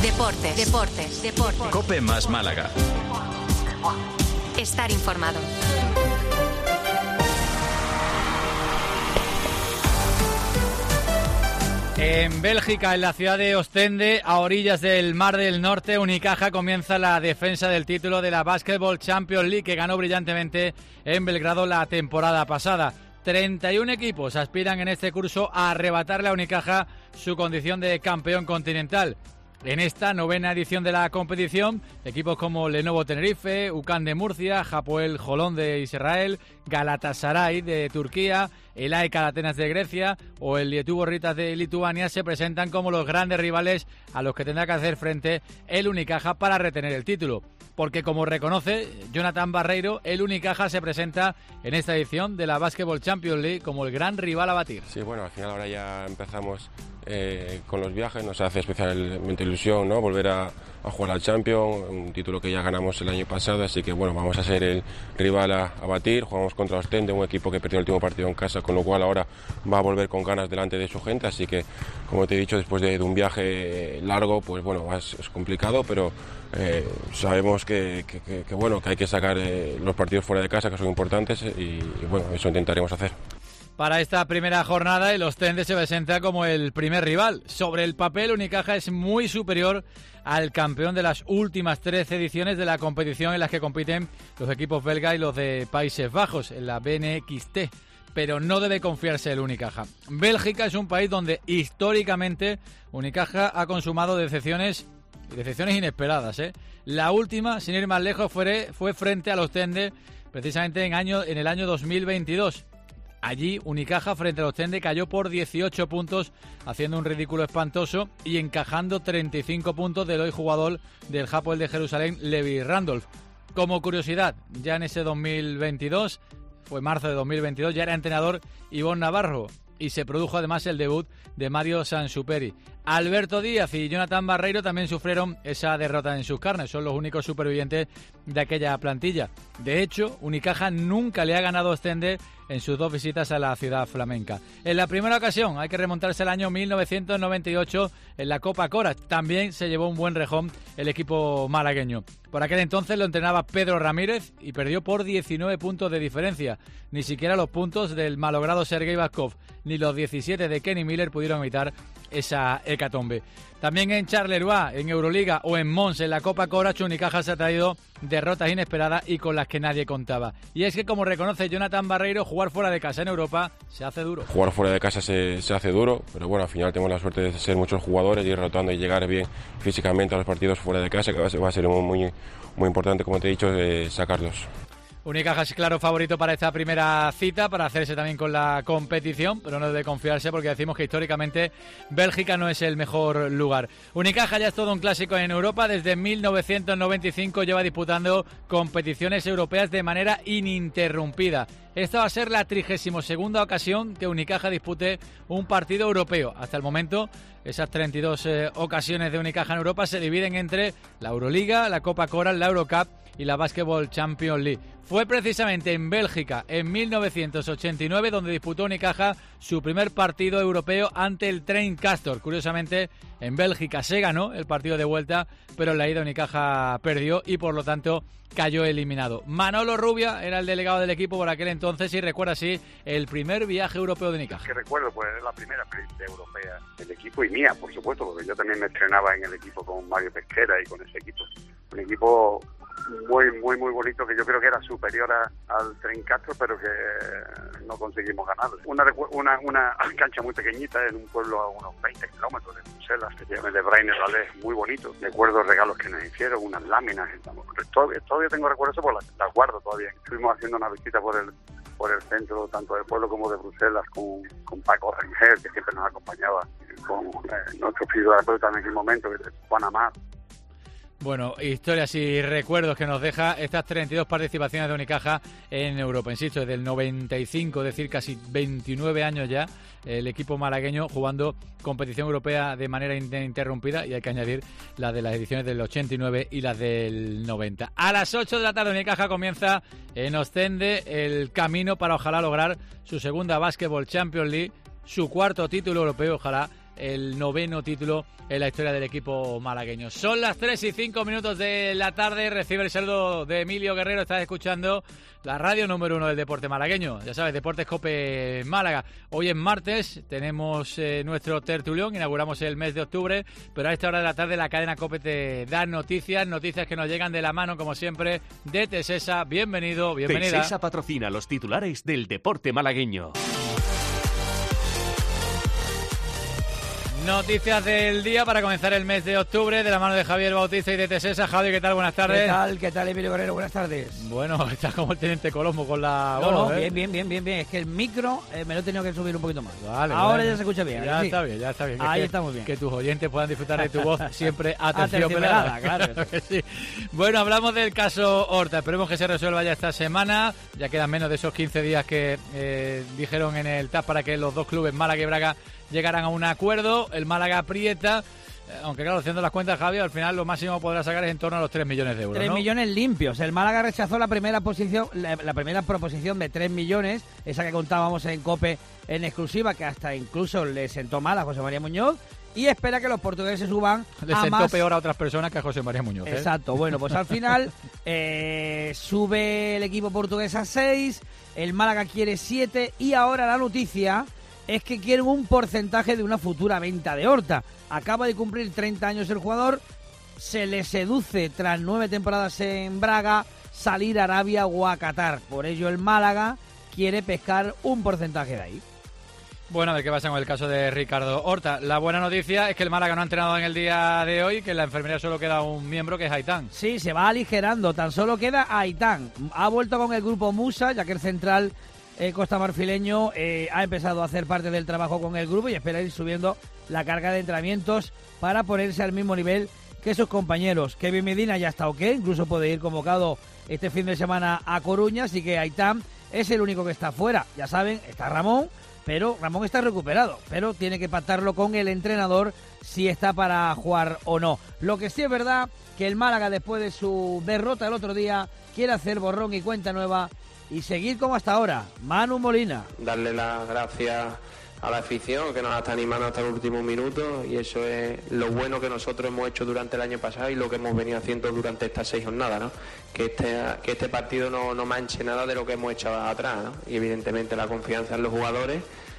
Deportes. COPE más Málaga. Estar informado. En Bélgica, en la ciudad de Ostende, a orillas del Mar del Norte, Unicaja comienza la defensa del título de la Basketball Champions League, que ganó brillantemente en Belgrado la temporada pasada. 31 equipos aspiran en este curso a arrebatarle a Unicaja su condición de campeón continental. En esta novena edición de la competición, equipos como Lenovo Tenerife, UCAN de Murcia, Hapoel Holon de Israel, Galatasaray de Turquía, el AEK Atenas de Grecia o el Lietuvo Ritas de Lituania se presentan como los grandes rivales a los que tendrá que hacer frente el Unicaja para retener el título. Porque, como reconoce Jonathan Barreiro, el Unicaja se presenta en esta edición de la Basketball Champions League como el gran rival a batir. Sí, bueno, al final ahora ya empezamos con los viajes, nos hace especialmente ilusión, ¿no? Volver a jugar al Champions, un título que ya ganamos el año pasado, así que bueno, vamos a ser el rival a batir. Jugamos contra Ostende, un equipo que perdió el último partido en casa, con lo cual ahora va a volver con ganas delante de su gente, así que, como te he dicho, después de un viaje largo, pues bueno, es complicado, pero sabemos que hay que sacar los partidos fuera de casa, que son importantes, y bueno, eso intentaremos hacer. Para esta primera jornada, el Ostende se presenta como el primer rival. Sobre el papel, Unicaja es muy superior al campeón de las últimas 13 ediciones de la competición en las que compiten los equipos belgas y los de Países Bajos, en la BNXT. Pero no debe confiarse el Unicaja. Bélgica es un país donde históricamente Unicaja ha consumado decepciones inesperadas, ¿eh? La última, sin ir más lejos, fue frente al Ostende, precisamente en el año 2022. Allí, Unicaja frente al Ostende cayó por 18 puntos, haciendo un ridículo espantoso y encajando 35 puntos del hoy jugador del Hapoel de Jerusalén, Levi Randolph. Como curiosidad, ya en ese 2022, fue marzo de 2022, ya era entrenador Ivonne Navarro y se produjo además el debut de Mario Sansuperi. Alberto Díaz y Jonathan Barreiro también sufrieron esa derrota en sus carnes, son los únicos supervivientes de aquella plantilla. De hecho, Unicaja nunca le ha ganado a Ostende en sus dos visitas a la ciudad flamenca. En la primera ocasión, hay que remontarse al año 1998, en la Copa Cora. También se llevó un buen rejón el equipo malagueño. Por aquel entonces lo entrenaba Pedro Ramírez y perdió por 19 puntos de diferencia. Ni siquiera los puntos del malogrado Sergei Baskov ni los 17 de Kenny Miller pudieron evitar esa hecatombe. También en Charleroi, en Euroliga o en Mons, en la Copa Cora, Unicaja se ha traído derrotas inesperadas y con las que nadie contaba. Y es que, como reconoce Jonathan Barreiro, jugar fuera de casa en Europa se hace duro. Jugar fuera de casa se hace duro, pero bueno, al final tenemos la suerte de ser muchos jugadores, ir rotando y llegar bien físicamente a los partidos fuera de casa, que va a ser muy importante, como te he dicho, sacarlos. Unicaja es claro favorito para esta primera cita, para hacerse también con la competición, pero no debe confiarse porque decimos que históricamente Bélgica no es el mejor lugar. Unicaja ya es todo un clásico en Europa, desde 1995 lleva disputando competiciones europeas de manera ininterrumpida. Esta va a ser la 32ª ocasión que Unicaja dispute un partido europeo. Hasta el momento, esas 32 ocasiones de Unicaja en Europa se dividen entre la Euroliga, la Copa Cora, la Eurocup y la Basketball Champions League. Fue precisamente en Bélgica, en 1989, donde disputó Unicaja su primer partido europeo ante el Train Castor. Curiosamente, en Bélgica se ganó el partido de vuelta, pero en la ida Unicaja perdió y por lo tanto cayó eliminado. Manolo Rubia era el delegado del equipo por aquel entonces y recuerda así el primer viaje europeo de Unicaja. Que recuerdo, pues la primera experiencia europea del equipo y mía, por supuesto, porque yo también me entrenaba en el equipo con Mario Pesquera y con ese equipo. Un equipo muy bonito, que yo creo que era superior al Tren Castro, pero que no conseguimos ganarle. Una cancha muy pequeñita en un pueblo a unos 20 kilómetros de Bruselas, que se llama de Brainer Valais, muy bonito. Recuerdo regalos que nos hicieron, unas láminas. Todavía tengo recuerdos, pues las guardo todavía. Estuvimos haciendo una visita por el centro, tanto del pueblo como de Bruselas, con Paco Rangel, que siempre nos acompañaba, con nuestro fisioterapeuta en aquel momento, que es Juan Amat. Bueno, historias y recuerdos que nos deja estas 32 participaciones de Unicaja en Europa. Insisto, desde el 95, es decir, casi 29 años ya, el equipo malagueño jugando competición europea de manera ininterrumpida, y hay que añadir la de las ediciones del 89 y las del 90. A las 8 de la tarde Unicaja comienza en Ostende el camino para ojalá lograr su segunda Basketball Champions League, su cuarto título europeo, ojalá el 9º título en la historia del equipo malagueño. Son las 3:05 de la tarde, recibe el saludo de Emilio Guerrero, estás escuchando la radio número 1 del deporte malagueño, ya sabes, Deportes COPE Málaga. Hoy es martes, tenemos nuestro tertulión, inauguramos el mes de octubre, pero a esta hora de la tarde la cadena COPE te da noticias que nos llegan de la mano, como siempre, de Tesesa. Bienvenido, bienvenida. Tesesa patrocina los titulares del deporte malagueño. Noticias del día para comenzar el mes de octubre, de la mano de Javier Bautista y de Tesesa. Javi, ¿qué tal? Buenas tardes. ¿Qué tal, Emilio Guerrero? Buenas tardes. Bueno, estás como el teniente Colombo con la... No, bien. Es que el micro me lo he tenido que subir un poquito más. Vale, ahora ya se escucha bien. Ya ¿sí? está bien. Ahí estamos bien. Que tus oyentes puedan disfrutar de tu voz siempre aterciopelada. Claro. Que sí. Bueno, hablamos del caso Horta. Esperemos que se resuelva ya esta semana. Ya quedan menos de esos 15 días que dijeron en el TAS para que los dos clubes, Málaga y Braga, llegarán a un acuerdo. El Málaga aprieta, aunque claro, haciendo las cuentas, Javi, al final lo máximo podrá sacar es en torno a los 3 millones de euros. 3 ¿no? millones limpios. El Málaga rechazó la primera proposición de 3 millones, esa que contábamos en COPE en exclusiva, que hasta incluso le sentó mal a José María Muñoz, y espera que los portugueses suban le sentó peor a otras personas que a José María Muñoz. Exacto, bueno, pues al final sube el equipo portugués a 6, el Málaga quiere 7, y ahora la noticia es que quieren un porcentaje de una futura venta de Horta. Acaba de cumplir 30 años el jugador, se le seduce tras 9 temporadas en Braga salir a Arabia o a Qatar. Por ello el Málaga quiere pescar un porcentaje de ahí. Bueno, a ver qué pasa con el caso de Ricardo Horta. La buena noticia es que el Málaga no ha entrenado en el día de hoy, que en la enfermería solo queda un miembro, que es Aitán. Sí, se va aligerando, tan solo queda Aitán. Ha vuelto con el grupo Musa, ya que el central costamarfileño ha empezado a hacer parte del trabajo con el grupo y espera ir subiendo la carga de entrenamientos para ponerse al mismo nivel que sus compañeros. Kevin Medina ya está ok, incluso puede ir convocado este fin de semana a Coruña, así que Aitán es el único que está fuera. Ya saben, está Ramón, pero Ramón está recuperado, pero tiene que pactarlo con el entrenador si está para jugar o no. Lo que sí es verdad que el Málaga, después de su derrota el otro día, quiere hacer borrón y cuenta nueva y seguir como hasta ahora. Manu Molina. Darle las gracias a la afición que nos está animando hasta el último minuto, y eso es lo bueno que nosotros hemos hecho durante el año pasado y lo que hemos venido haciendo durante estas 6 jornadas, ¿no? Que este partido no manche nada de lo que hemos hecho atrás, ¿no? Y evidentemente la confianza en los jugadores,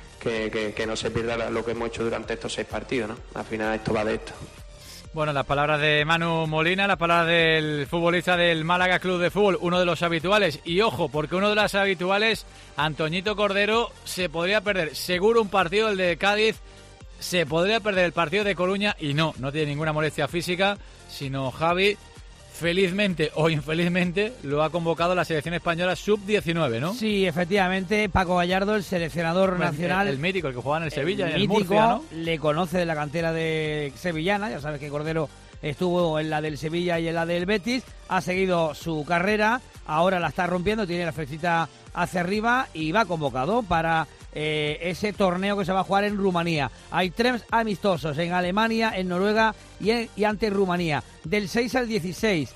que no se pierda lo que hemos hecho durante estos 6 partidos, ¿no? Al final esto va de esto. Bueno, las palabras de Manu Molina, las palabras del futbolista del Málaga Club de Fútbol, uno de los habituales. Y ojo, porque uno de los habituales, Antoñito Cordero, se podría perder seguro un partido, el de Cádiz, se podría perder el partido de Coruña, y no tiene ninguna molestia física, sino Javi, felizmente o infelizmente, lo ha convocado la selección española sub-19, ¿no? Sí, efectivamente, Paco Gallardo, el seleccionador nacional. El mítico, el que jugaba en el Sevilla, en el mítico, Murcia, ¿no? Le conoce de la cantera de sevillana, ya sabes que Cordero estuvo en la del Sevilla y en la del Betis, ha seguido su carrera, ahora la está rompiendo, tiene la flechita hacia arriba y va convocado para ese torneo que se va a jugar en Rumanía. Hay 3 amistosos en Alemania, en Noruega y ante Rumanía. Del 6 al 16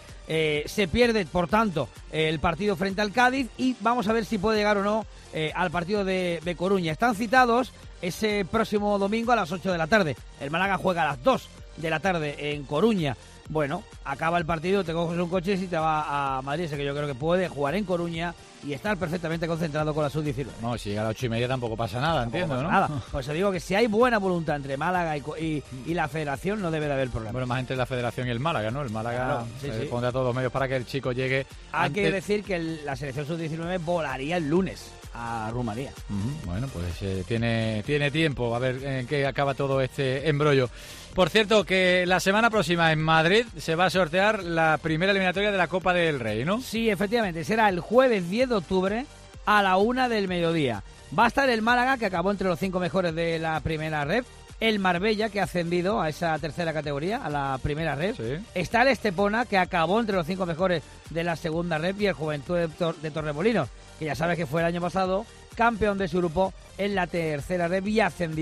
se pierde, por tanto, el partido frente al Cádiz, y vamos a ver si puede llegar o no al partido de Coruña. Están citados ese próximo domingo a las 8 de la tarde. El Málaga juega a las 2 de la tarde en Coruña. Bueno, acaba el partido, te coges un coche y te va a Madrid, que yo creo que puede jugar en Coruña y estar perfectamente concentrado con la sub-19. No, si llega a las 8:30 tampoco pasa nada, entiendo, pasa ¿no? Nada. Pues te digo que si hay buena voluntad entre Málaga y la Federación, no debe de haber problema. Bueno, más entre la Federación y el Málaga, ¿no? El Málaga pondrá todos los medios para que el chico llegue. Hay que decir que la selección sub-19 volaría el lunes a Rumanía. Bueno, pues tiene tiempo a ver en qué acaba todo este embrollo. Por cierto, que la semana próxima en Madrid se va a sortear la primera eliminatoria de la Copa del Rey, ¿no? Sí, efectivamente, será el jueves 10 de octubre a la 1 del mediodía. Va a estar el Málaga, que acabó entre los 5 mejores de la primera red, el Marbella, que ha ascendido a esa tercera categoría, a la primera red. Sí. Está el Estepona, que acabó entre los 5 mejores de la segunda red, y el Juventud de Torremolinos, que ya sabes que fue el año pasado campeón de su grupo en la tercera red y ascendió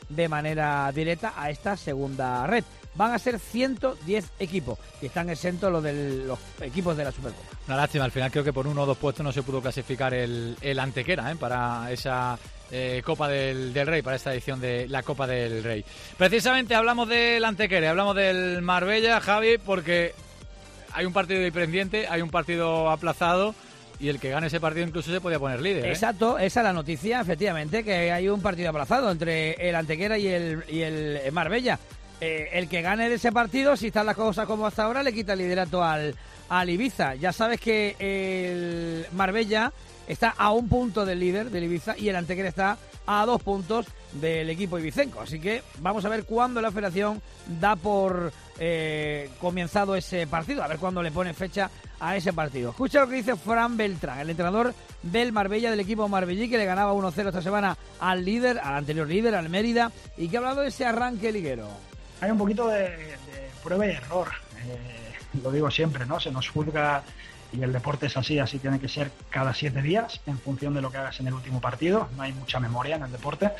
de manera directa a esta segunda red. Van a ser 110 equipos y están exentos los equipos de la Supercopa. Una lástima, al final creo que por 1 o 2 puestos no se pudo clasificar el Antequera para esa Copa del Rey, para esta edición de la Copa del Rey. Precisamente hablamos del Antequera, hablamos del Marbella, Javi, porque hay un partido pendiente, hay un partido aplazado. Y el que gane ese partido incluso se podía poner líder. Exacto, esa es la noticia, efectivamente, que hay un partido aplazado entre el Antequera y el Marbella. El que gane de ese partido, si están las cosas como hasta ahora, le quita el liderato al Ibiza. Ya sabes que el Marbella está a 1 punto del líder del Ibiza y el Antequera está a 2 puntos del equipo ibicenco. Así que vamos a ver cuándo la federación da por comenzado ese partido, a ver cuándo le pone fecha a ese partido. Escucha lo que dice Fran Beltrán, el entrenador del Marbella, del equipo marbellí, que le ganaba 1-0 esta semana al anterior líder, al Mérida, y que ha hablado de ese arranque liguero. Hay un poquito de prueba y error, lo digo siempre, ¿no? Se nos juzga, y el deporte es así tiene que ser cada 7 días en función de lo que hagas en el último partido. No hay mucha memoria en el deporte,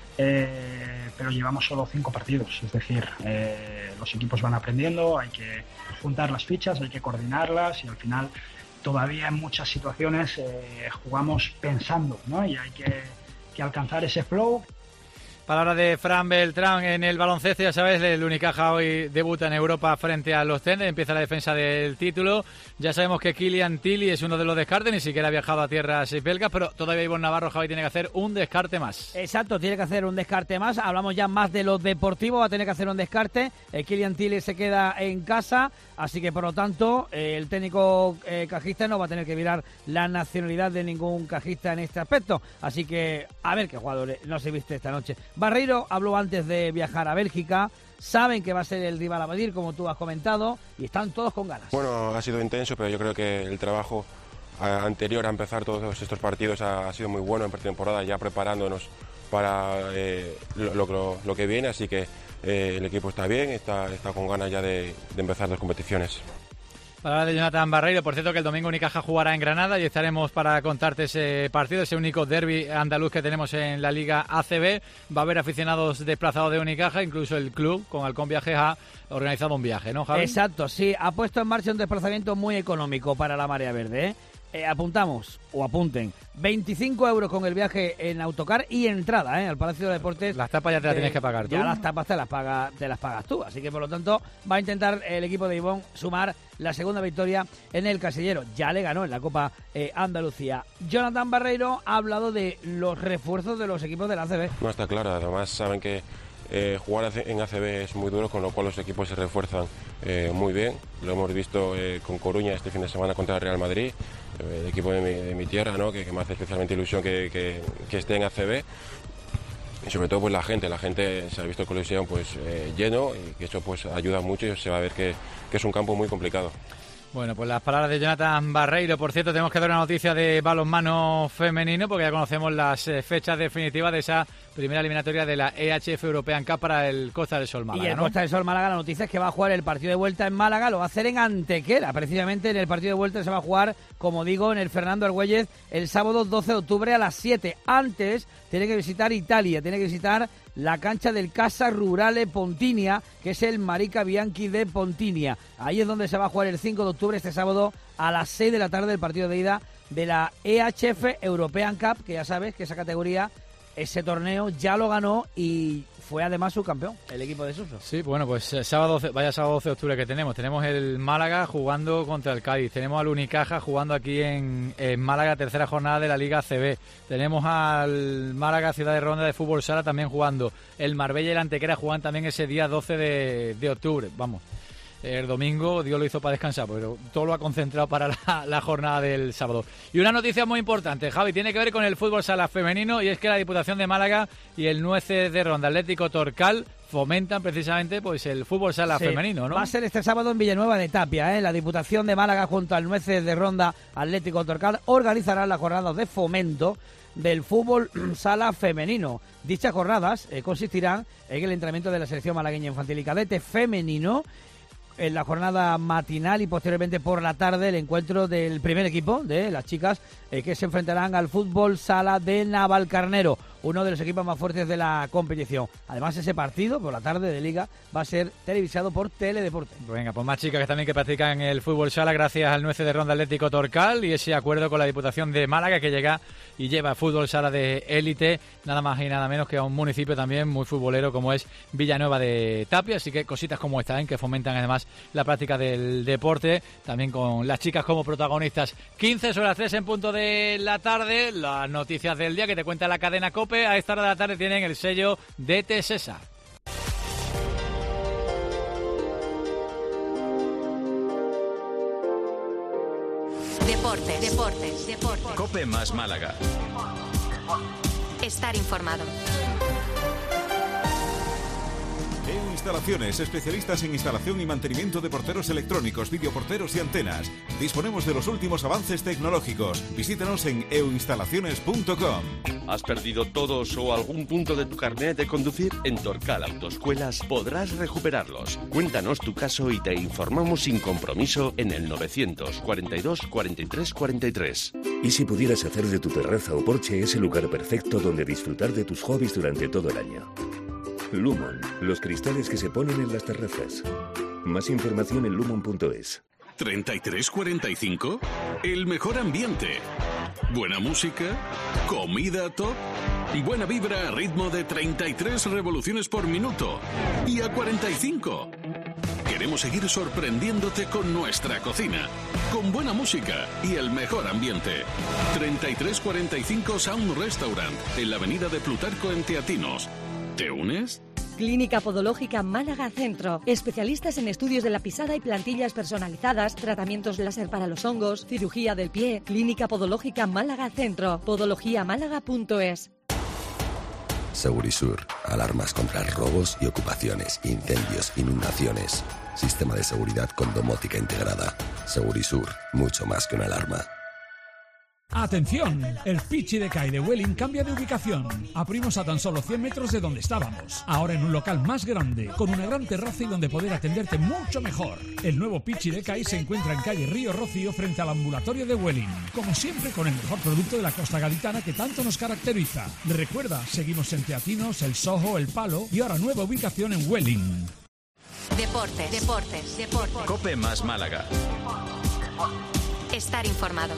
pero llevamos solo 5 partidos, es decir, los equipos van aprendiendo, hay que juntar las fichas, hay que coordinarlas, y al final todavía en muchas situaciones jugamos pensando, ¿no? Y hay que alcanzar ese flow. Palabra de Fran Beltrán en el baloncesto, ya sabes, el Unicaja hoy debuta en Europa frente a los Tenders, empieza la defensa del título. Ya sabemos que Kylian Tilly es uno de los descartes, ni siquiera ha viajado a tierras belgas, pero todavía Ivonne Navarro, Javi, tiene que hacer un descarte más. Exacto, tiene que hacer un descarte más. Hablamos ya más de lo deportivo, va a tener que hacer un descarte. Kylian Tilly se queda en casa, así que por lo tanto el técnico cajista no va a tener que mirar la nacionalidad de ningún cajista en este aspecto. Así que a ver qué jugador no se viste esta noche. Barreiro habló antes de viajar a Bélgica, saben que va a ser el rival a medir, como tú has comentado, y están todos con ganas. Bueno, ha sido intenso, pero yo creo que el trabajo anterior a empezar todos estos partidos ha sido muy bueno en pretemporada, ya preparándonos para lo que viene, así que el equipo está bien, está con ganas ya de empezar las competiciones. Palabra de Jonathan Barreiro. Por cierto, que el domingo Unicaja jugará en Granada y estaremos para contarte ese partido, ese único derbi andaluz que tenemos en la Liga ACB. Va a haber aficionados desplazados de Unicaja, incluso el club con Halcón Viajes ha organizado un viaje, ¿no, Javi? Exacto, sí, ha puesto en marcha un desplazamiento muy económico para la Marea Verde, apuntamos, o apunten, 25 euros con el viaje en autocar y entrada al Palacio de Deportes. Las tapas ya te las tienes que pagar tú. Ya las tapas te las pagas tú, así que por lo tanto va a intentar el equipo de Ivonne sumar la segunda victoria en el Casillero. Ya le ganó en la Copa Andalucía. Jonathan Barreiro ha hablado de los refuerzos de los equipos de la ACB. No, está claro, además saben que jugar en ACB es muy duro, con lo cual los equipos se refuerzan muy bien. Lo hemos visto con Coruña este fin de semana contra el Real Madrid, el equipo de mi tierra, ¿no? que me hace especialmente ilusión que esté en ACB. Y sobre todo pues la gente se ha visto el Coliseum pues lleno, y que eso pues ayuda mucho, y se va a ver que es un campo muy complicado. Bueno, pues las palabras de Jonathan Barreiro. Por cierto, tenemos que dar una noticia de balonmano femenino, porque ya conocemos las fechas definitivas de esa primera eliminatoria de la EHF European Cup para el Costa del Sol Málaga. Y el Costa del Sol Málaga, la noticia es que va a jugar el partido de vuelta en Málaga, lo va a hacer en Antequera. Precisamente en el partido de vuelta se va a jugar, como digo, en el Fernando Argüelles el sábado 12 de octubre a las 7. Antes tiene que visitar Italia, tiene que visitar la cancha del Casa Rurale Pontinia, que es el Marica Bianchi de Pontinia. Ahí es donde se va a jugar el 5 de octubre, este sábado, a las 6 de la tarde, el partido de ida de la EHF European Cup, que ya sabes que esa categoría, ese torneo ya lo ganó y fue además subcampeón, el equipo de Suso. Sí, bueno, pues sábado 12 de octubre que tenemos. Tenemos el Málaga jugando contra el Cádiz. Tenemos al Unicaja jugando aquí en Málaga, tercera jornada de la Liga ACB. Tenemos al Málaga Ciudad de Ronda de Fútbol Sala también jugando. El Marbella y el Antequera juegan también ese día 12 de octubre. Vamos. El domingo Dios lo hizo para descansar, pero todo lo ha concentrado para la jornada del sábado. Y una noticia muy importante, Javi, tiene que ver con el fútbol sala femenino, y es que la Diputación de Málaga y el Nueces de Ronda Atlético Torcal fomentan precisamente pues el fútbol sala femenino, ¿no? Va a ser este sábado en Villanueva de Tapia, La Diputación de Málaga junto al Nueces de Ronda Atlético Torcal organizarán las jornadas de fomento del fútbol sala femenino. Dichas jornadas consistirán en el entrenamiento de la selección malagueña infantil y cadete femenino, en la jornada matinal, y posteriormente por la tarde el encuentro del primer equipo de las chicas que se enfrentarán al fútbol sala de Navalcarnero. uno de los equipos más fuertes de la competición. Además, ese partido por la tarde de Liga va a ser televisado por Teledeporte. Venga, pues más chicas que también que practican el fútbol sala gracias al 9 de Ronda Atlético Torcal y ese acuerdo con la Diputación de Málaga que llega y lleva fútbol sala de élite, nada más y nada menos que a un municipio también muy futbolero como es Villanueva de Tapia. Así que cositas como esta, que fomentan además la práctica del deporte, también con las chicas como protagonistas. 15 sobre las 3 en punto de la tarde, las noticias del día que te cuenta la cadena COPE. A esta hora de la tarde tienen el sello de Tesesa. Deportes. COPE más Málaga. Estar informado. Instalaciones, especialistas en instalación y mantenimiento de porteros electrónicos, videoporteros y antenas. Disponemos de los últimos avances tecnológicos. Visítanos en euinstalaciones.com. ¿Has perdido todos o algún punto de tu carnet de conducir? En Torcal Autoescuelas podrás recuperarlos. Cuéntanos tu caso y te informamos sin compromiso en el 942 43 43. ¿Y si pudieras hacer de tu terraza o porche ese lugar perfecto donde disfrutar de tus hobbies durante todo el año? Lumon, los cristales que se ponen en las terrazas. Más información en lumon.es. 33-45, el mejor ambiente. Buena música, comida top, buena vibra a ritmo de 33 revoluciones por minuto. Y a 45. Queremos seguir sorprendiéndote con nuestra cocina, con buena música y el mejor ambiente. 33-45 Sound Restaurant, en la avenida de Plutarco en Teatinos. ¿Te unes? Clínica Podológica Málaga Centro. Especialistas en estudios de la pisada y plantillas personalizadas, tratamientos láser para los hongos, cirugía del pie. Clínica Podológica Málaga Centro. podologiamálaga.es. Segurisur. Alarmas contra robos y ocupaciones, incendios, inundaciones. Sistema de seguridad con domótica integrada. Segurisur. Mucho más que una alarma. ¡Atención! El Pichi de Kai de Welling cambia de ubicación. Abrimos a tan solo 100 metros de donde estábamos. Ahora en un local más grande, con una gran terraza y donde poder atenderte mucho mejor. El nuevo Pichi de Kai se encuentra en calle Río Rocío frente al ambulatorio de Welling. Como siempre, con el mejor producto de la costa gaditana que tanto nos caracteriza. Recuerda, seguimos en Teatinos, El Sojo, El Palo y ahora nueva ubicación en Welling. Deportes. COPE más Málaga. Estar informado.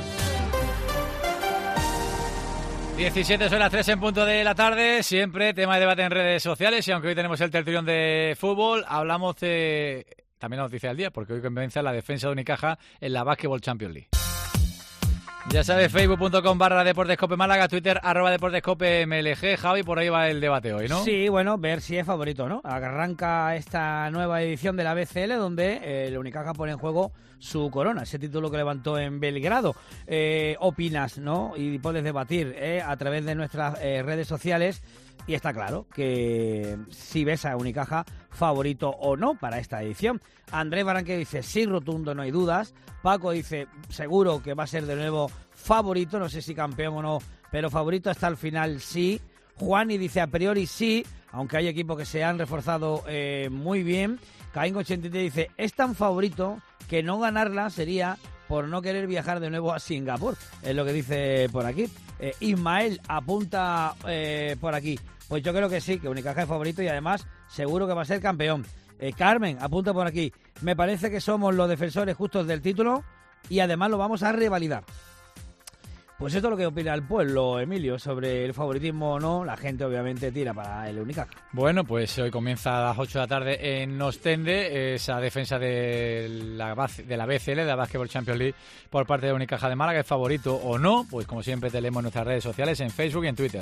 17 son las 3 en punto de la tarde, siempre tema de debate en redes sociales y aunque hoy tenemos el tertulión de fútbol, hablamos de también la noticia del día, porque hoy comienza la defensa de Unicaja en la Basketball Champions League. Ya sabes, facebook.com/DeportesCope Málaga, Twitter @DeportesCopeMLG. Javi, por ahí va el debate hoy, ¿no? Sí, bueno, ver si es favorito, ¿no? Arranca esta nueva edición de la BCL donde el Unicaja pone en juego su corona, ese título que levantó en Belgrado. Opinas, ¿no? Y puedes debatir a través de nuestras redes sociales. Y está claro que si ves a Unicaja favorito o no para esta edición. Andrés Baranque dice sí, rotundo, no hay dudas. Paco dice seguro que va a ser de nuevo favorito, no sé si campeón o no, pero favorito hasta el final sí. Juani dice a priori sí, aunque hay equipos que se han reforzado muy bien. Caín 83 dice es tan favorito que no ganarla sería por no querer viajar de nuevo a Singapur, es lo que dice por aquí. Ismael apunta por aquí. Pues yo creo que sí, que Unicaja es favorito y además seguro que va a ser campeón. Carmen apunta por aquí. Me parece que somos los defensores justos del título y además lo vamos a revalidar. Pues esto es lo que opina el pueblo, Emilio, sobre el favoritismo o no. La gente obviamente tira para el Unicaja. Bueno, pues hoy comienza a las 8 de la tarde en Ostende esa defensa de la BCL, de la Basketball Champions League, por parte de Unicaja de Málaga. ¿Es favorito o no? Pues como siempre te leemos en nuestras redes sociales, en Facebook y en Twitter.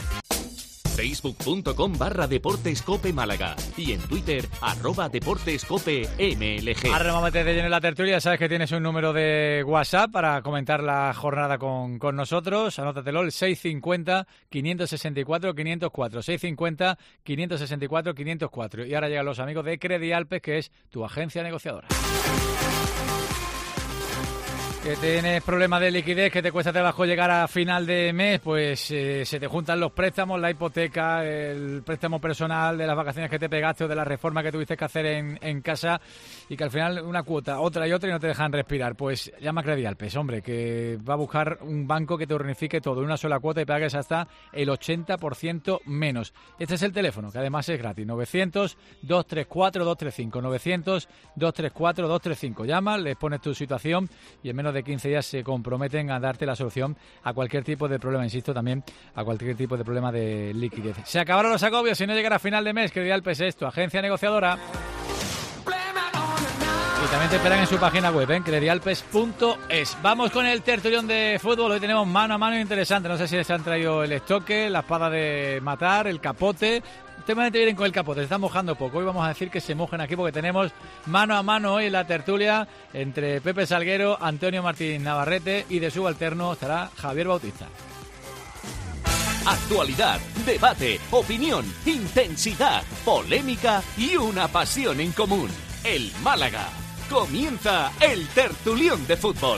Facebook.com/DeportesCope Málaga y en Twitter @DeportesCopeMLG. Ahora vamos a meter de lleno en la tertulia. Sabes que tienes un número de WhatsApp para comentar la jornada con nosotros. Anótatelo, el 650-564-504. 650-564-504. Y ahora llegan los amigos de Credialpes, que es tu agencia negociadora. Que tienes problemas de liquidez, que te cuesta trabajo llegar a final de mes, pues se te juntan los préstamos, la hipoteca, el préstamo personal de las vacaciones que te pegaste o de la reforma que tuviste que hacer en casa, y que al final una cuota, otra y otra, y no te dejan respirar. Pues llama a Credialpes, hombre, que va a buscar un banco que te unifique todo en una sola cuota y pagues hasta el 80% menos. Este es el teléfono, que además es gratis, 900-234-235, 900-234-235. Llama, les pones tu situación y en menos de 15 días se comprometen a darte la solución a cualquier tipo de problema, insisto, también a cualquier tipo de problema de liquidez. Se acabaron los agobios y no llegará a final de mes. Credialpes es tu agencia negociadora. Y también te esperan en su página web, en credialpes.es. Vamos con el tertulión de fútbol. Hoy tenemos mano a mano interesante. No sé si les han traído el estoque, la espada de matar, el capote. Ustedes vienen con el capote, se está mojando poco. Hoy vamos a decir que se mojen aquí porque tenemos mano a mano hoy en la tertulia entre Pepe Salguero, Antonio Martín Navarrete, y de subalterno estará Javier Bautista. Actualidad, debate, opinión, intensidad, polémica y una pasión en común. El Málaga. Comienza el tertulión de fútbol.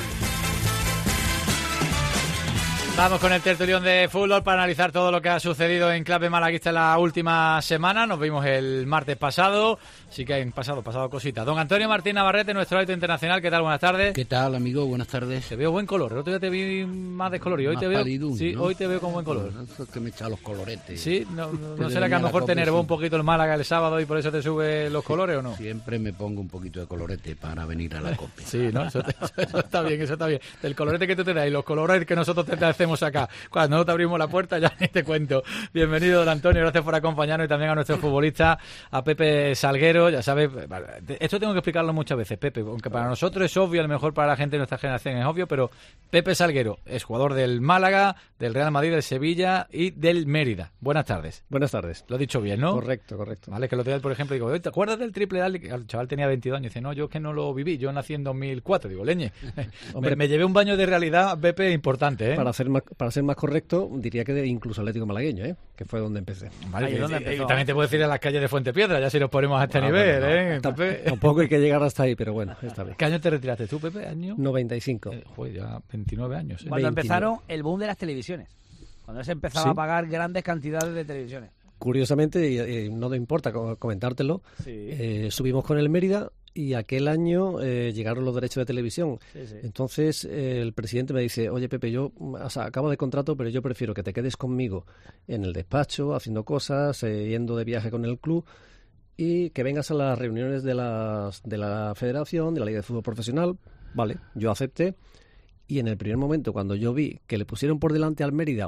Vamos con el tertulión de fútbol para analizar todo lo que ha sucedido en clave malaguista en la última semana. Nos vimos el martes pasado, sí que han pasado cositas. Don Antonio Martín Navarrete, nuestro árbitro internacional, ¿qué tal? Buenas tardes. ¿Qué tal, amigo? Buenas tardes. Te veo buen color, el otro día te vi más descolorido. Hoy más te veo, palidún, sí, ¿no? hoy te veo con buen color. Eso es que me echa los coloretes. Sí, no será que a lo mejor te enervó un poquito el Málaga el sábado y por eso te sube los colores, ¿o no? Siempre me pongo un poquito de colorete para venir a la COPE. Sí, ¿no? Eso está bien, eso está bien. Del colorete que tú te das y los colores que nosotros te hacemos acá. Cuando no te abrimos la puerta ya ni te cuento. Bienvenido, don Antonio, gracias por acompañarnos, y también a nuestro futbolista, a Pepe Salguero. Ya sabes, esto tengo que explicarlo muchas veces, Pepe, aunque para nosotros es obvio, a lo mejor para la gente de nuestra generación es obvio, pero Pepe Salguero es jugador del Málaga, del Real Madrid, del Sevilla y del Mérida. Buenas tardes. Buenas tardes. Lo he dicho bien, ¿no? Correcto. Vale, que lo tenía, por ejemplo, digo, ¿te acuerdas del triple Dali? El chaval tenía 22 años, dice, no, yo es que no lo viví, yo nací en 2004, digo, leñe. Hombre, me llevé un baño de realidad, Pepe, importante, ¿eh? Para ser más correcto, diría que incluso Atlético Malagueño, ¿eh? Que fue donde empecé. Vale, y también te puedo decir a las calles de Fuentepiedra, ya si nos ponemos a este nivel, bueno, Pepe. Tampoco hay que llegar hasta ahí, pero bueno, está bien. ¿Qué año te retiraste tú, Pepe? ¿Año? 95. Joder, ya 29 años. Cuando empezaron el boom de las televisiones. Cuando se empezaba a pagar grandes cantidades de televisiones. Curiosamente, no te importa comentártelo, subimos con el Mérida y aquel año llegaron los derechos de televisión. Sí. Entonces el presidente me dice, oye Pepe, yo acabo de contrato, pero yo prefiero que te quedes conmigo en el despacho, haciendo cosas, yendo de viaje con el club, y que vengas a las reuniones de la federación, de la Liga de Fútbol Profesional. Vale, yo acepté, y en el primer momento, cuando yo vi que le pusieron por delante al Mérida,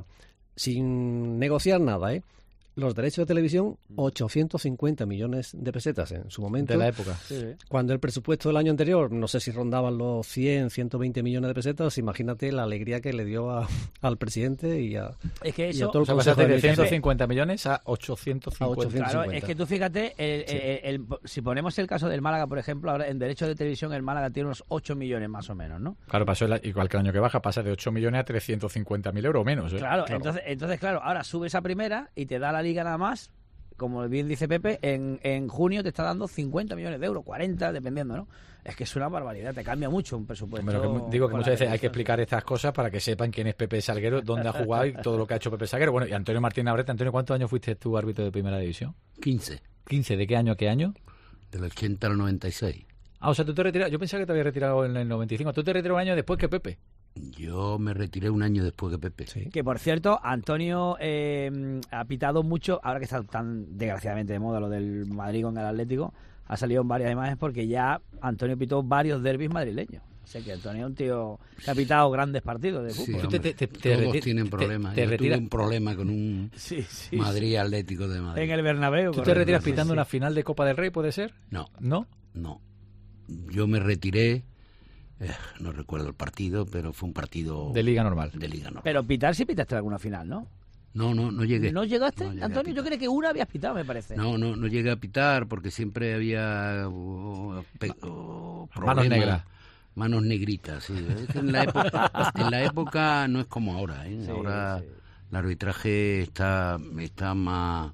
sin negociar nada, los derechos de televisión, 850 millones de pesetas en su momento. De la época. Sí. Cuando el presupuesto del año anterior, no sé si rondaban los 100, 120 millones de pesetas, imagínate la alegría que le dio al presidente y a, es que eso, y a todo el consejo de 150 millones a 850. Claro, es que tú fíjate, si ponemos el caso del Málaga, por ejemplo, ahora en derechos de televisión el Málaga tiene unos 8 millones más o menos, ¿no? Claro, pasó igual que el año que baja, pasa de 8 millones a 350.000 euros o menos. Claro. Entonces, claro, ahora subes a primera y te da la liga nada más, como bien dice Pepe, en junio te está dando 50 millones de euros, 40, dependiendo, ¿no? Es que es una barbaridad, te cambia mucho un presupuesto. Pero digo que muchas veces hay que explicar estas cosas para que sepan quién es Pepe Salguero, dónde ha jugado y todo lo que ha hecho Pepe Salguero. Bueno, y Antonio Martín Navarrete. Antonio, ¿cuántos años fuiste tú árbitro de primera división? 15. ¿15? ¿De qué año a qué año? Del 80 al 96. Ah, o sea, tú te retiras. Yo pensaba que te habías retirado en el 95. ¿Tú te retiras un año después que Pepe? Yo me retiré un año después que Pepe. Sí. Que, por cierto, Antonio ha pitado mucho, ahora que está tan desgraciadamente de moda lo del Madrid con el Atlético, ha salido en varias imágenes porque ya Antonio pitó varios derbis madrileños. O sea que Antonio es un tío que ha pitado grandes partidos de fútbol. Sí, todos tienen problemas. Yo tuve un problema con un Madrid Atlético de Madrid. En el Bernabéu. ¿Tú te retiras pitando una final de Copa del Rey, puede ser? No. ¿No? No. Yo me retiré... no recuerdo el partido, pero fue un partido... De Liga Normal. Pero pitar sí pitaste alguna final, ¿no? No llegué. ¿No llegaste, Antonio? Yo creo que una habías pitado, me parece. No llegué a pitar porque siempre había manos negras. Manos negritas, sí. Es que en la época no es como ahora, ¿eh? Sí, ahora el arbitraje está más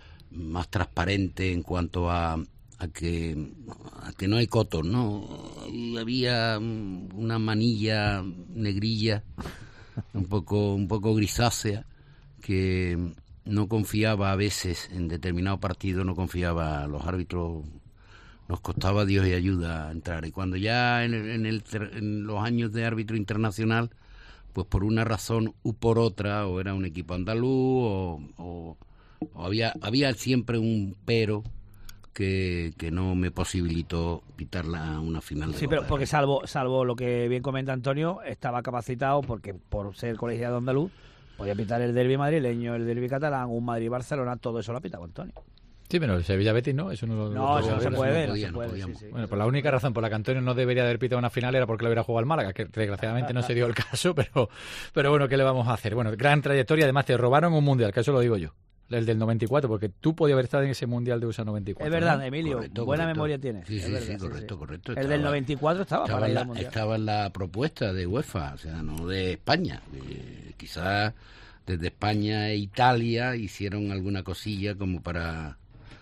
transparente en cuanto a que no hay cotos, ¿no? y había una manilla negrilla, un poco grisácea, que no confiaba a veces en determinado partido, no confiaba a los árbitros, nos costaba Dios y ayuda entrar. Y cuando ya en los años de árbitro internacional, pues por una razón u por otra, o era un equipo andaluz, o había siempre un pero que no me posibilitó pitar una final de Sí, pero porque salvo lo que bien comenta Antonio, estaba capacitado porque por ser colegiado andaluz podía pitar el derbi madrileño, el derbi catalán, un Madrid-Barcelona, todo eso lo ha pitado Antonio. Sí, pero el Sevilla-Betis no, eso no se puede. Sí. Bueno, pues la única razón por la que Antonio no debería haber pitado una final era porque lo hubiera jugado al Málaga, que desgraciadamente no se dio el caso, pero bueno, ¿qué le vamos a hacer? Bueno, gran trayectoria, además te robaron un mundial, que eso lo digo yo, el del 94, porque tú podías haber estado en ese mundial de USA 94. Es verdad, ¿no? Emilio, correcto, buena memoria tienes. Sí, correcto. El del 94 estaba en la propuesta de UEFA, o sea, no de España. Quizás desde España e Italia hicieron alguna cosilla como para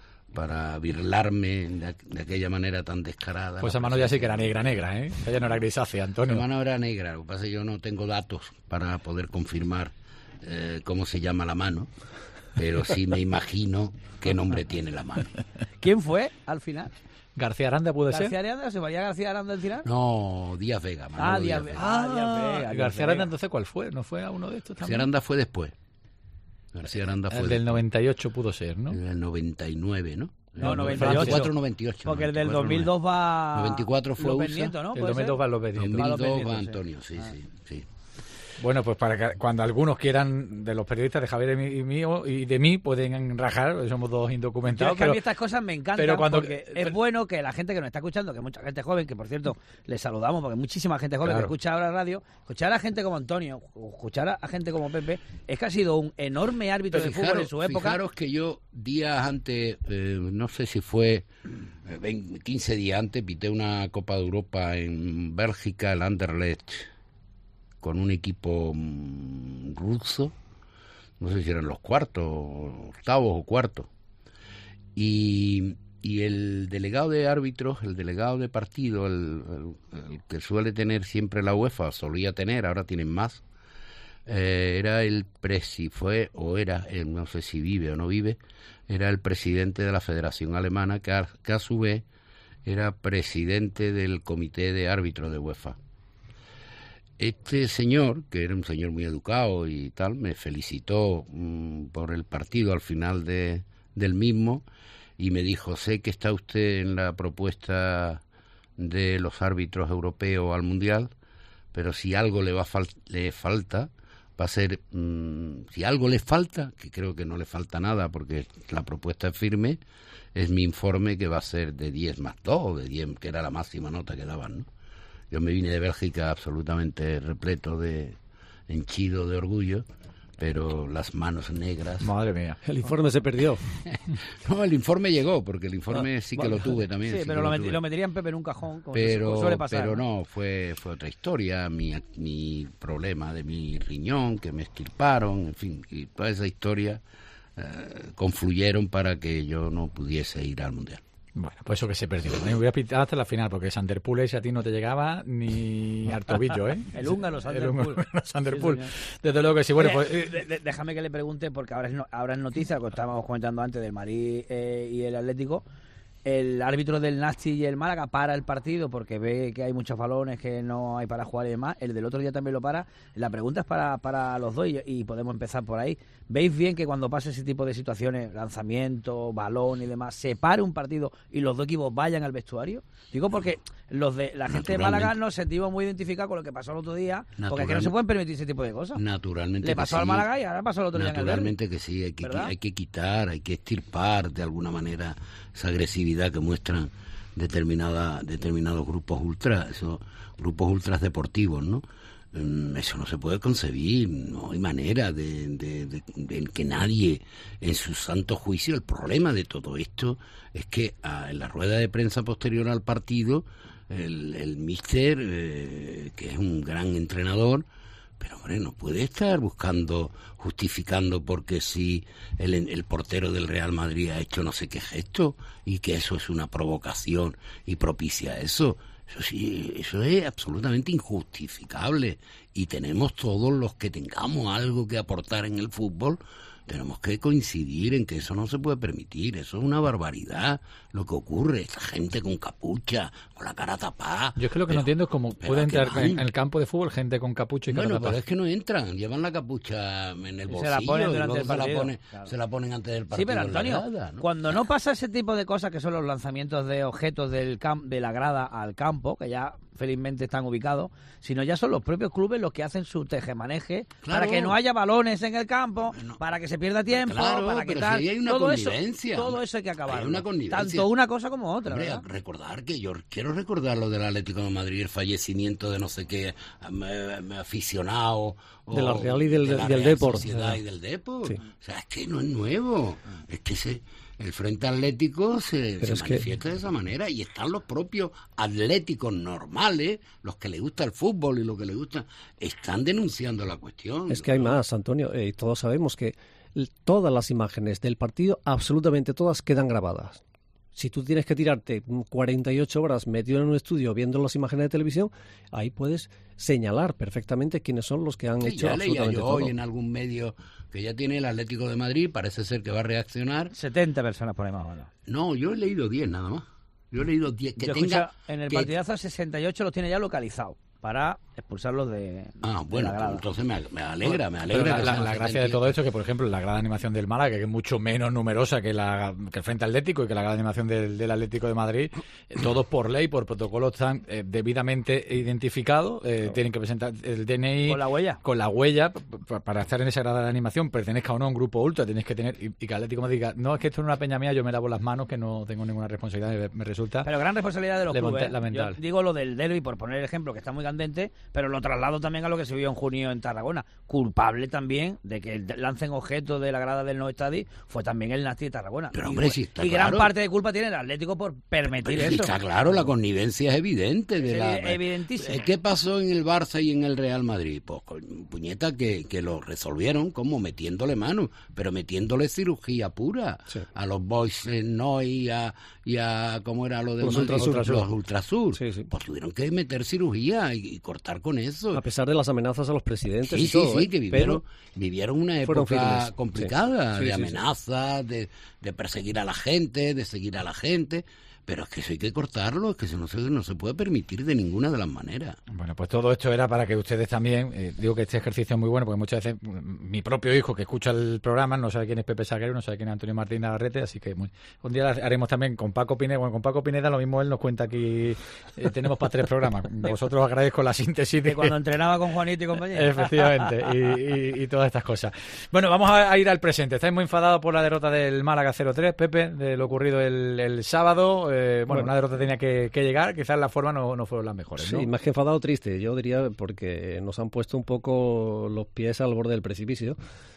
birlarme de aquella manera tan descarada. Pues esa mano ya sí que era negra, ¿eh? Ella no era grisácea, Antonio. La mano era negra, lo que pasa es que yo no tengo datos para poder confirmar cómo se llama la mano, pero sí me imagino qué nombre tiene la mano. ¿Quién fue al final? ¿García Aranda puede ser? ¿García Aranda? ¿Se valía García Aranda al final? No, Díaz Vega. Díaz Vega. García Aranda, entonces, ¿cuál fue? ¿No fue a uno de estos también? García Aranda fue después. García Aranda fue el del 98 pudo ser, ¿no? El del 99, ¿no? No, 98. 98. Porque el del 2002 va... 94 fue López Nieto, ¿no? El 2002 va López Nieto. 2002 va Antonio, sí. Bueno, pues para que cuando algunos quieran, de los periodistas de Javier y de mí, pueden rajar, porque somos dos indocumentados. Pero a mí estas cosas me encantan, porque es pero, bueno que la gente que nos está escuchando, que mucha gente joven, que por cierto les saludamos, porque muchísima gente joven que escucha ahora radio, escuchar a gente como Antonio, escuchar a gente como Pepe, es que ha sido un enorme árbitro de fútbol en su época. Fijaros que yo días antes, no sé si fue 15 días antes, pité una Copa de Europa en Bélgica, el Anderlecht, con un equipo ruso, no sé si eran los octavos o cuartos, y el delegado de árbitros, el delegado de partido, el que suele tener siempre la UEFA, solía tener, ahora tienen más, era el no sé si vive o no vive, era el presidente de la Federación Alemana, que a su vez era presidente del comité de árbitros de UEFA. Este señor, que era un señor muy educado y tal, me felicitó por el partido al final del mismo y me dijo: sé que está usted en la propuesta de los árbitros europeos al Mundial, pero si algo le falta, va a ser, si algo le falta, que creo que no le falta nada porque la propuesta es firme, es mi informe, que va a ser de 10 más 2 o de 10, que era la máxima nota que daban, ¿no? Yo me vine de Bélgica absolutamente repleto henchido de orgullo, pero las manos negras... Madre mía. El informe se perdió. No, el informe llegó, porque el informe sí que lo tuve también. Sí, pero lo metería en Pepe en un cajón, como pero suele pasar. Pero no, fue otra historia, mi problema de mi riñón, que me extirparon, en fin, y toda esa historia confluyeron para que yo no pudiese ir al Mundial. Bueno, pues eso que se perdió. Me voy a pitar hasta la final, porque Sanderpool ese a ti no te llegaba ni al tobillo, ¿eh? El húngaro Sanderpool. Sí, desde luego que sí. Bueno, pues déjame que le pregunte, porque ahora es noticia, lo que estábamos comentando antes del Madrid y el Atlético. El árbitro del Nasti y el Málaga para el partido porque ve que hay muchos balones, que no hay para jugar y demás. El del otro día también lo para. La pregunta es para los dos y podemos empezar por ahí. ¿Veis bien que cuando pase ese tipo de situaciones, lanzamiento, balón y demás, se pare un partido y los dos equipos vayan al vestuario? Digo porque la gente de Málaga nos sentimos muy identificados con lo que pasó el otro día, porque es que no se pueden permitir ese tipo de cosas. Naturalmente. Le pasó al Málaga y ahora pasó el otro día en el Naturalmente que sí, hay que quitar, hay que extirpar de alguna manera esa agresividad que muestran determinados grupos ultras, esos grupos ultras deportivos, ¿no? Eso no se puede concebir, no hay manera de que nadie en su santo juicio. El problema de todo esto es que en la rueda de prensa posterior al partido el míster, que es un gran entrenador, pero hombre, no puede estar justificando porque si el portero del Real Madrid ha hecho no sé qué gesto y que eso es una provocación y propicia eso. Eso sí, eso es absolutamente injustificable. Y tenemos todos los que tengamos algo que aportar en el fútbol, tenemos que coincidir en que eso no se puede permitir. Eso es una barbaridad lo que ocurre. Esta gente con capucha, con la cara tapada. Yo es que lo que no entiendo es cómo puede entrar en el campo de fútbol gente con capucha y cara tapada. Pero es que no entran, llevan la capucha en el bolsillo, se la ponen durante el partido, claro. Se la ponen antes del partido. Sí, pero Antonio, grada, ¿no? cuando no pasa ese tipo de cosas que son los lanzamientos de objetos de la grada al campo, que ya felizmente están ubicados, sino ya son los propios clubes los que hacen su tejemaneje para que no haya balones en el campo, para que se pierda tiempo, para que tal. Si hay una connivencia. Todo eso hay que acabar. Hay una connivencia. Tanto una cosa como otra. Hombre, recordar que yo quiero recordar lo del Atlético de Madrid, el fallecimiento de no sé qué aficionado de la Real y del Depor. Sociedad y del Depor. Sí. O sea, es que no es nuevo. Es que el Frente Atlético se manifiesta de esa manera, y están los propios atléticos normales, los que les gusta el fútbol y los que les gusta, están denunciando la cuestión. Es que hay más, Antonio, y todos sabemos que todas las imágenes del partido, absolutamente todas, quedan grabadas. Si tú tienes que tirarte 48 horas metido en un estudio viendo las imágenes de televisión, ahí puedes señalar perfectamente quiénes son los que han hecho absolutamente leía yo todo. Hoy en algún medio que ya tiene el Atlético de Madrid, parece ser que va a reaccionar. 70 personas por ahí más o menos. No, yo he leído 10 nada más. Yo he leído 10. En el partidazo 68 los tiene ya localizados para expulsarlos de bueno, de la grada. Entonces me alegra. La gracia de todo esto es que, por ejemplo, la grada de animación del Málaga, que es mucho menos numerosa que el Frente Atlético y que la grada de animación del Atlético de Madrid, todos por ley, por protocolo, están debidamente identificados, tienen que presentar el DNI con la huella para estar en esa grada de animación, pertenezca o no a un grupo ultra, tienes que tener, y que el Atlético me diga, no, es que esto es una peña mía, yo me lavo las manos, que no tengo ninguna responsabilidad, me resulta... Pero gran responsabilidad de los clubes. Lamentable. Yo digo lo del derbi, por poner el ejemplo, que está muy candente, pero lo traslado también a lo que se vio en junio en Tarragona. Culpable también de que lancen objetos de la grada del No Estadi fue también el Nasti de Tarragona. Pero hombre, sí está y claro. Gran parte de culpa tiene el Atlético por permitir pero eso. Está claro, la connivencia es evidente. Evidentísimo. ¿Qué pasó en el Barça y en el Real Madrid? Pues puñeta que lo resolvieron como metiéndole mano, pero metiéndole cirugía pura a los Boys Noy y a ¿cómo era lo de los Ultrasur? Sí. Pues tuvieron que meter cirugía y cortar con eso. A pesar de las amenazas a los presidentes y todo, que vivieron una época complicada de amenazas, de perseguir a la gente, de seguir a la gente. Pero es que eso hay que cortarlo, es que eso no se puede permitir de ninguna de las maneras. Bueno, pues todo esto era para que ustedes también, digo que este ejercicio es muy bueno, porque muchas veces mi propio hijo que escucha el programa no sabe quién es Pepe Saguero, no sabe quién es Antonio Martín Navarrete, así que un día haremos también con Paco Pineda. Bueno, con Paco Pineda lo mismo, él nos cuenta aquí, tenemos para 3 programas. Vosotros agradezco la síntesis de cuando entrenaba con Juanito y compañía. Efectivamente, y todas estas cosas. Bueno, vamos a ir al presente. Estáis muy enfadados por la derrota del Málaga 0-3, Pepe, de lo ocurrido el sábado. Bueno, una derrota tenía que llegar, quizás las formas no fueron las mejores, ¿no? Sí, más que enfadado, triste, yo diría, porque nos han puesto un poco los pies al borde del precipicio,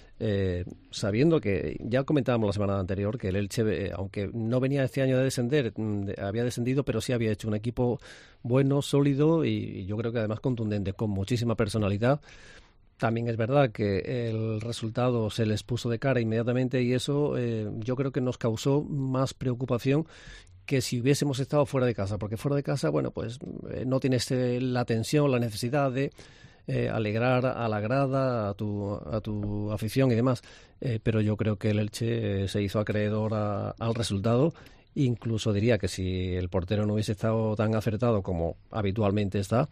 sabiendo que, ya comentábamos la semana anterior, que el Elche, aunque no venía este año de descender, había descendido, pero sí había hecho un equipo bueno, sólido y yo creo que además contundente, con muchísima personalidad. También es verdad que el resultado se les puso de cara inmediatamente y eso yo creo que nos causó más preocupación que si hubiésemos estado fuera de casa, porque fuera de casa, bueno, pues no tienes la tensión, la necesidad de alegrar a la grada, a tu afición y demás, pero yo creo que el Elche se hizo acreedor al resultado. Incluso diría que si el portero no hubiese estado tan acertado como habitualmente está,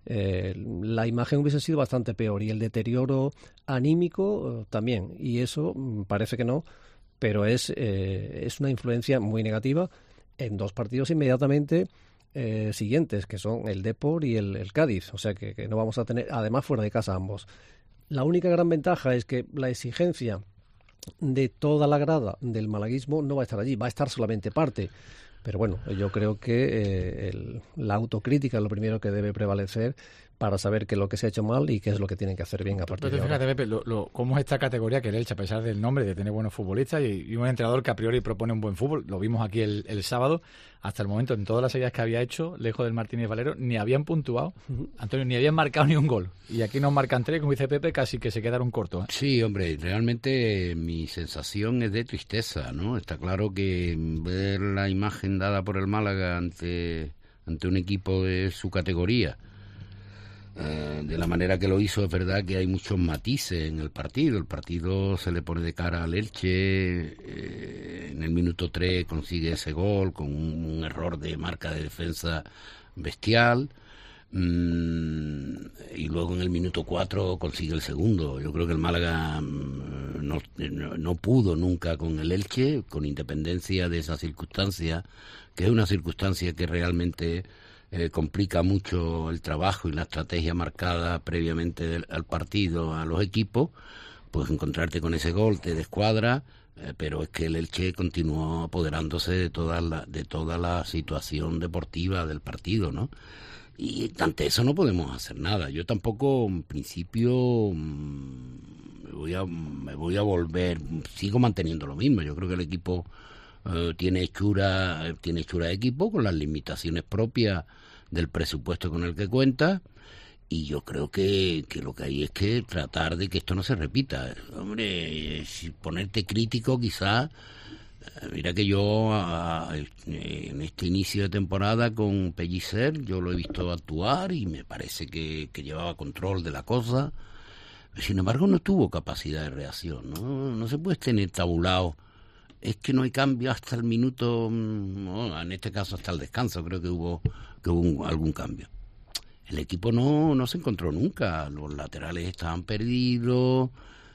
la imagen hubiese sido bastante peor y el deterioro anímico también, y eso parece que no, pero es una influencia muy negativa en 2 partidos inmediatamente siguientes, que son el Depor y el Cádiz, o sea que no vamos a tener, además fuera de casa ambos. La única gran ventaja es que la exigencia de toda la grada del malaguismo no va a estar allí, va a estar solamente parte. Pero bueno, yo creo que la autocrítica es lo primero que debe prevalecer para saber qué es lo que se ha hecho mal y qué es lo que tienen que hacer bien a partir de ahora. Fíjate, Pepe, cómo es esta categoría que el Elche, a pesar del nombre, de tener buenos futbolistas y un entrenador que a priori propone un buen fútbol, lo vimos aquí el sábado, hasta el momento en todas las seguidas que había hecho, lejos del Martínez Valero, ni habían puntuado, Antonio, ni habían marcado ni un gol. Y aquí nos marcan 3, como dice Pepe, casi que se quedaron cortos. Sí, hombre, realmente mi sensación es de tristeza, ¿no? Está claro que ver la imagen dada por el Málaga ante ante un equipo de su categoría, de la manera que lo hizo, es verdad que hay muchos matices en el partido. El partido se le pone de cara al Elche, en el minuto 3 consigue ese gol con un error de marca de defensa bestial, y luego en el minuto 4 consigue el segundo. Yo creo que el Málaga no pudo nunca con el Elche, con independencia de esa circunstancia, que es una circunstancia que realmente complica mucho el trabajo y la estrategia marcada previamente al partido a los equipos. Pues encontrarte con ese gol te descuadra, pero es que el Elche continuó apoderándose de toda la situación deportiva del partido, ¿no? Y ante eso no podemos hacer nada. Yo tampoco, en principio, me voy a volver, sigo manteniendo lo mismo. Yo creo que el equipo tiene hechura de equipo, con las limitaciones propias del presupuesto con el que cuenta, y yo creo que lo que hay es que tratar de que esto no se repita. Hombre, si ponerte crítico quizás, mira que yo en este inicio de temporada con Pellicer, yo lo he visto actuar y me parece que llevaba control de la cosa. Sin embargo, no tuvo capacidad de reacción, no se puede tener tabulado. Es que no hay cambio hasta el minuto, en este caso hasta el descanso, creo que hubo algún cambio. El equipo no se encontró nunca, los laterales estaban perdidos,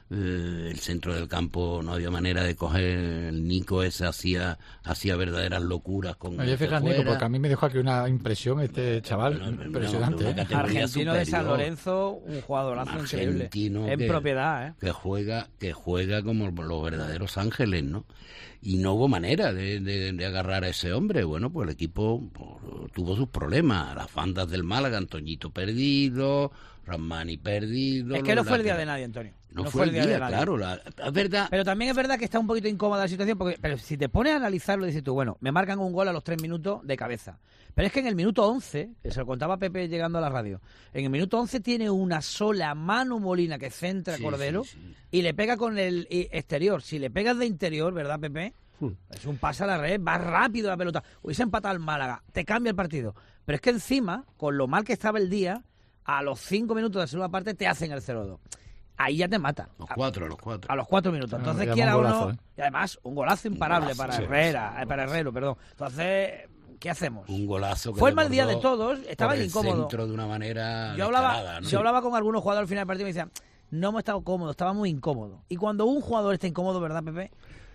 el centro del campo no había manera de coger, el Nico ese hacía verdaderas locuras con Oye, fíjate, Nico, porque a mí me dejó aquí una impresión este chaval, impresionante. Argentino de San Lorenzo, un jugadorazo increíble, en propiedad, que juega como los verdaderos ángeles, ¿no? Y no hubo manera de agarrar a ese hombre. Bueno, pues el equipo tuvo sus problemas. Las bandas del Málaga, Antoñito perdido, Ramani perdido. Es que no fue el día de nadie, Antonio. No fue el día, claro. Es verdad. Pero también es verdad que está un poquito incómoda la situación, pero si te pones a analizarlo, dices tú, bueno, me marcan un gol a los 3 minutos de cabeza. Pero es que en el minuto 11, que se lo contaba Pepe llegando a la radio, en el minuto 11 tiene una sola mano Molina que centra a Cordero y le pega con el exterior. Si le pegas de interior, ¿verdad, Pepe? Es un pase a la red, va rápido la pelota. Hubiese empatado el Málaga, te cambia el partido. Pero es que encima, con lo mal que estaba el día, a los 5 minutos de la segunda parte te hacen el 0-2. Ahí ya te mata. A los 4 minutos. Entonces, quiera uno... Y además, un golazo imparable para Herrero, perdón. Entonces, ¿qué hacemos? Un golazo que fue el mal día de todos, estaba incómodo. Centro de una manera yo hablaba con algunos jugadores al final del partido y me decían, no hemos estado cómodos, estaba muy incómodo. Y cuando un jugador está incómodo, ¿verdad, Pepe?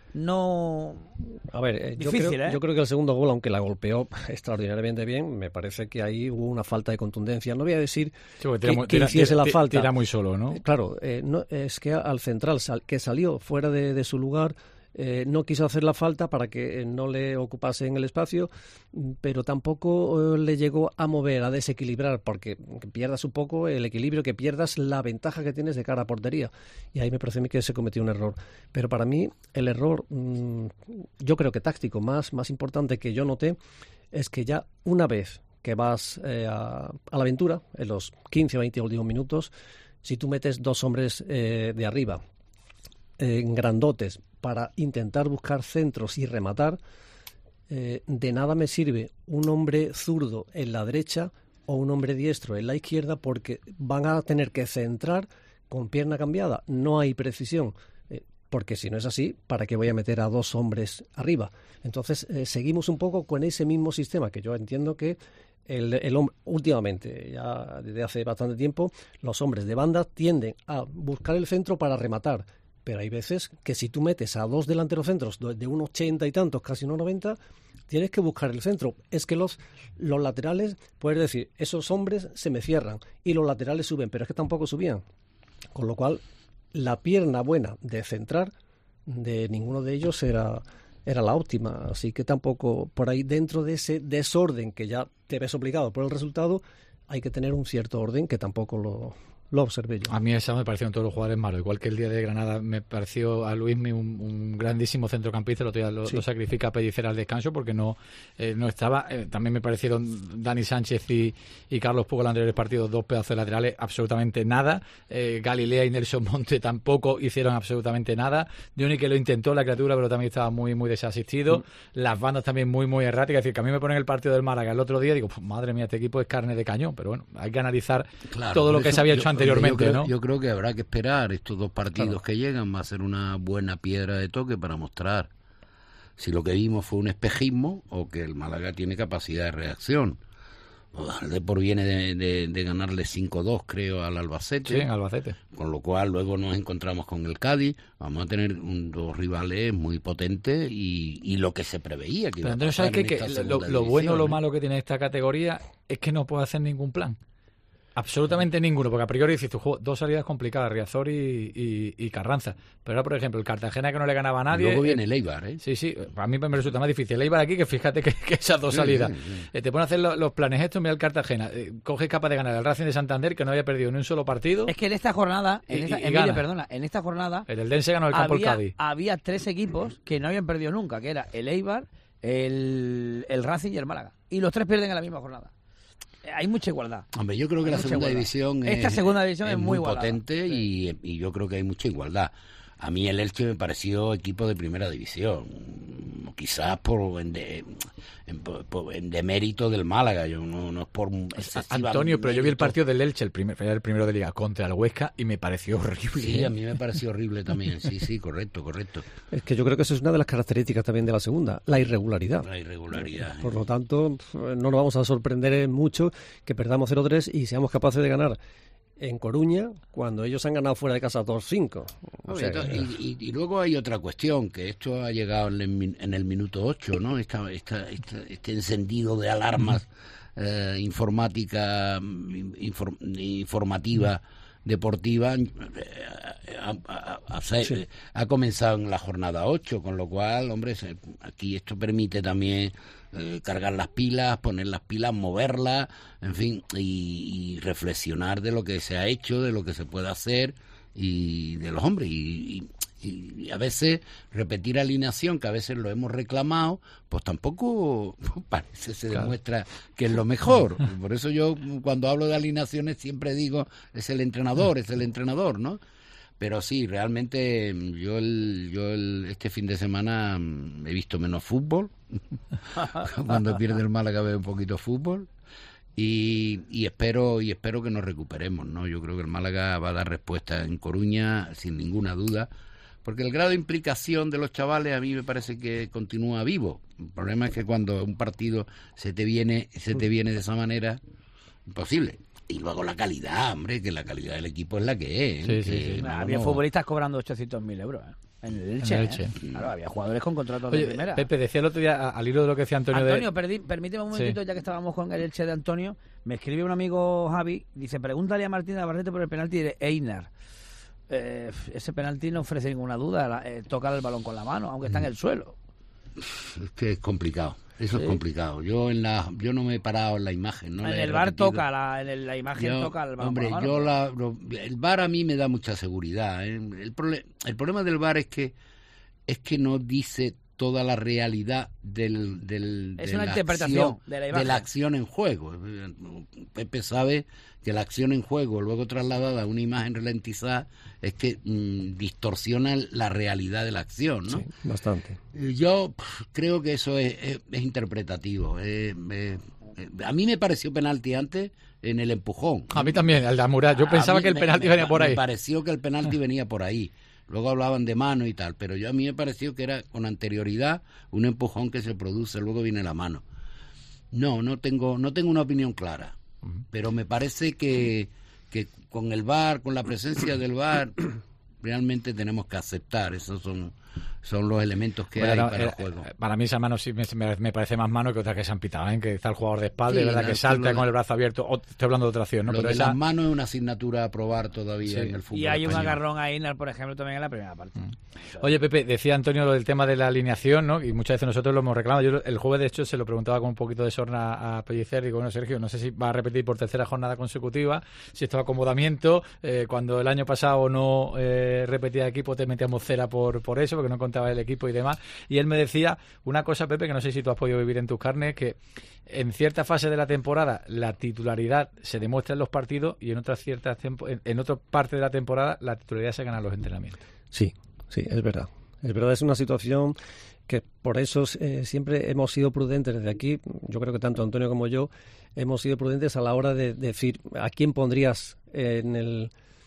No... A ver, yo creo que el segundo gol, aunque la golpeó extraordinariamente bien, me parece que ahí hubo una falta de contundencia. No voy a decir que hiciese la falta. Tira muy solo, ¿no? Claro, no, es que al central que salió fuera de su lugar, no quiso hacer la falta para que no le ocupase en el espacio, pero tampoco le llegó a mover, a desequilibrar, porque pierdas un poco el equilibrio, que pierdas la ventaja que tienes de cara a portería. Y ahí me parece a mí que se cometió un error. Pero para mí el error, yo creo que táctico, más importante que yo noté, es que ya una vez que vas a la aventura, en los 15 o 20 últimos minutos, si tú metes 2 hombres de arriba, grandotes, para intentar buscar centros y rematar, de nada me sirve un hombre zurdo en la derecha o un hombre diestro en la izquierda, porque van a tener que centrar con pierna cambiada. No hay precisión, porque si no es así, ¿para qué voy a meter a 2 hombres arriba? Entonces seguimos un poco con ese mismo sistema, que yo entiendo que el hombre, últimamente, ya desde hace bastante tiempo, los hombres de banda tienden a buscar el centro para rematar. Pero hay veces que si tú metes a 2 delanteros centros de unos 80 y tantos, casi unos 90, tienes que buscar el centro. Es que los laterales, puedes decir, esos hombres se me cierran y los laterales suben, pero es que tampoco subían. Con lo cual, la pierna buena de centrar de ninguno de ellos era la óptima. Así que tampoco, por ahí dentro de ese desorden que ya te ves obligado por el resultado, hay que tener un cierto orden que tampoco lo observé yo. A mí esa me parecieron todos los jugadores malos, igual que el día de Granada me pareció a Luismi un grandísimo centrocampista, el otro día lo sacrifica Pellicer al descanso porque no estaba. También me parecieron Dani Sánchez y Carlos Pugo en los anteriores partidos, dos pedazos de laterales, absolutamente nada. Galilea y Nelson Monte tampoco hicieron absolutamente nada. Diony, que lo intentó la criatura, pero también estaba muy muy desasistido. Las bandas también muy muy erráticas. Es decir, que a mí me ponen el partido del Málaga el otro día y digo, madre mía, este equipo es carne de cañón. Pero bueno, hay que analizar todo lo que se había hecho anteriormente, ¿no? Yo creo que habrá que esperar estos dos partidos que llegan. Va a ser una buena piedra de toque para mostrar si lo que vimos fue un espejismo o que el Málaga tiene capacidad de reacción. El Depor viene de ganarle 5-2, creo, al Albacete. Sí, en Albacete. Con lo cual luego nos encontramos con el Cádiz. Vamos a tener dos rivales muy potentes y lo que se preveía que iba a pasar. ¿Sabes qué? Lo bueno o lo malo que tiene esta categoría es que no puede hacer ningún plan. Absolutamente ninguno, porque a priori dices, dos salidas complicadas, Riazor y Carranza. Pero ahora, por ejemplo, el Cartagena, que no le ganaba a nadie. Luego viene el Eibar, ¿eh? Sí, a mí me resulta más difícil el Eibar aquí, que fíjate que esas dos salidas. Te ponen a hacer los planes estos, mira el Cartagena. Coge capaz de ganar el Racing de Santander, que no había perdido ni un solo partido. Es que en esta jornada, en esta jornada, el Eldense ganó el campo el Cádiz. Había 3 equipos que no habían perdido nunca, que era el Eibar, el Racing y el Málaga. Y los 3 pierden en la misma jornada. Hay mucha igualdad. Hombre, yo creo que la segunda división es muy potente y yo creo que hay mucha igualdad. A mí el Elche me pareció equipo de primera división, quizás en demérito del Málaga. Yo no es por Antonio, pero yo vi el partido del Elche, el primero de Liga, contra el Huesca, y me pareció horrible. Sí, a mí me pareció horrible también. Sí, correcto. Es que yo creo que eso es una de las características también de la segunda, la irregularidad. Por lo tanto, no nos vamos a sorprender mucho que perdamos 0-3 y seamos capaces de ganar en Coruña, cuando ellos han ganado fuera de casa 2-5. Y luego hay otra cuestión, que esto ha llegado en el minuto 8, ¿no? Este encendido de alarmas informativa, deportiva, ha comenzado en la jornada 8, con lo cual, hombre, aquí esto permite también cargar las pilas, poner las pilas, moverlas, en fin, y reflexionar de lo que se ha hecho, de lo que se puede hacer y de los hombres. Y a veces repetir alineación, que a veces lo hemos reclamado, pues tampoco parece se demuestra que es lo mejor. Por eso yo, cuando hablo de alineaciones, siempre digo, es el entrenador, ¿no? Pero sí, realmente yo este fin de semana he visto menos fútbol. Cuando pierde el Málaga veo un poquito fútbol. Y espero que nos recuperemos, ¿no? Yo creo que el Málaga va a dar respuesta en Coruña sin ninguna duda, porque el grado de implicación de los chavales a mí me parece que continúa vivo. El problema es que cuando un partido se te viene de esa manera, imposible. Y luego la calidad, hombre, que la calidad del equipo es la que es. Sí. Había futbolistas cobrando 800.000 euros, en el Elche. Claro, había jugadores con contratos de primera. Pepe, decía el otro día, al hilo de lo que decía Antonio... Permíteme un momentito, ya que estábamos con el Elche de Antonio. Me escribe un amigo, Javi, dice, pregúntale a Martín Navarrete por el penalti de Einar. Ese penalti no ofrece ninguna duda, tocar el balón con la mano, aunque está en el suelo. Es que es complicado. Eso es complicado. Yo no me he parado en la imagen. En el VAR toca, la imagen toca el balón. Hombre, con la mano. El VAR a mí me da mucha seguridad. El problema del VAR es que no dice toda la realidad de una interpretación de la acción en juego. Pepe sabe que la acción en juego, luego trasladada a una imagen ralentizada, es que distorsiona la realidad de la acción, ¿no? Sí, bastante. Yo creo que eso es interpretativo. A mí me pareció penalti antes en el empujón. A mí también, el de Amurat. Yo pensaba que el penalti venía por ahí. Me pareció que el penalti venía por ahí. Luego hablaban de mano y tal, pero a mí me pareció que era con anterioridad un empujón que se produce, luego viene la mano. No tengo una opinión clara, pero me parece que con el VAR, con la presencia del VAR, realmente tenemos que aceptar. Esos son son los elementos que hay para el juego. Para mí esa mano sí me parece más mano que otra que se han pitado, ¿eh? Que está el jugador de espalda, Sí, es verdad que salta con el brazo abierto. Estoy hablando de otra acción, ¿no? Lo Pero de esa... las manos es una asignatura a probar todavía Sí. en el fútbol Y hay un español. agarrón a Einar, por ejemplo, también en la primera parte. Oye, Pepe, decía Antonio lo del tema de la alineación, ¿no? Y muchas veces nosotros lo hemos reclamado. Yo el jueves, de hecho, se lo preguntaba con un poquito de sorna a Pellicer. Digo, bueno, Sergio, no sé si va a repetir por tercera jornada consecutiva, si esto es acomodamiento. Cuando el año pasado no repetía equipo, te metíamos cera por eso, porque no contaba el equipo y demás. Y él me decía una cosa, Pepe, que no sé si tú has podido vivir en tus carnes, que en cierta fase de la temporada la titularidad se demuestra en los partidos y en otras en otra parte de la temporada la titularidad se gana en los entrenamientos. Sí, es verdad. Es verdad, es una situación que por eso siempre hemos sido prudentes desde aquí. Yo creo que tanto Antonio como yo hemos sido prudentes a la hora de decir a quién pondrías en el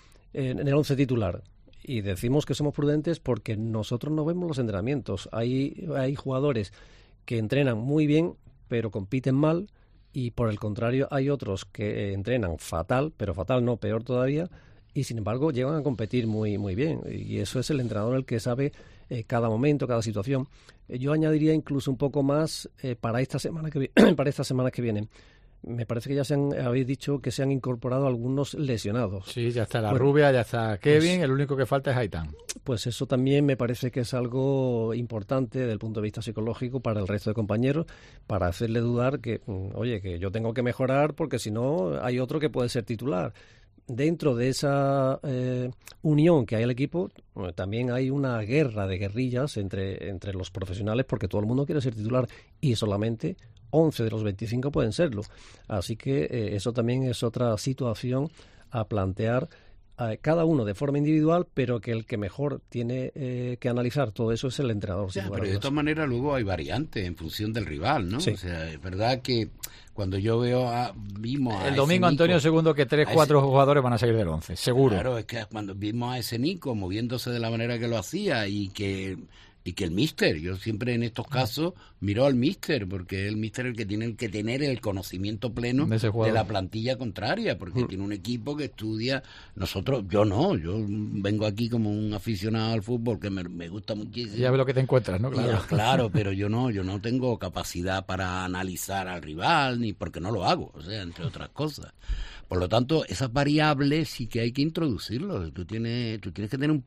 11 titular. Y decimos que somos prudentes porque nosotros no vemos los entrenamientos. Hay jugadores que entrenan muy bien, pero compiten mal, y por el contrario hay otros que entrenan fatal, pero fatal no, peor todavía, y sin embargo llegan a competir muy, muy bien. Y eso es el entrenador el que sabe cada momento, cada situación. Yo añadiría incluso un poco más para estas semanas que vienen. Me parece que ya habéis dicho que se han incorporado algunos lesionados. Sí, ya está la Rubia, ya está Kevin, el único que falta es Aitán. Pues eso también me parece que es algo importante desde el punto de vista psicológico para el resto de compañeros, para hacerle dudar que, oye, que yo tengo que mejorar porque si no hay otro que puede ser titular. Dentro de esa unión que hay en el equipo, también hay una guerra de guerrillas entre los profesionales porque todo el mundo quiere ser titular y solamente 11 de los 25 pueden serlo. Así que eso también es otra situación a plantear cada uno de forma individual, pero que el que mejor tiene que analizar todo eso es el entrenador. Ya, pero de todas maneras luego hay variantes en función del rival, ¿no? Sí. O sea, es verdad que cuando yo vimos a el domingo, Nico, Antonio, segundo que 3-4 jugadores van a salir del 11, seguro. Claro, es que cuando vimos a ese Nico moviéndose de la manera que lo hacía y que el míster, yo siempre en estos casos miro al míster, porque es el míster el que tiene que tener el conocimiento pleno de la plantilla contraria, porque tiene un equipo que estudia. Nosotros, yo vengo aquí como un aficionado al fútbol que me gusta muchísimo. Ya ves lo que te encuentras, ¿no? Claro, claro, pero yo no tengo capacidad para analizar al rival, ni porque no lo hago, o sea, entre otras cosas. Por lo tanto, esas variables sí que hay que introducirlos. Tú tienes que tener un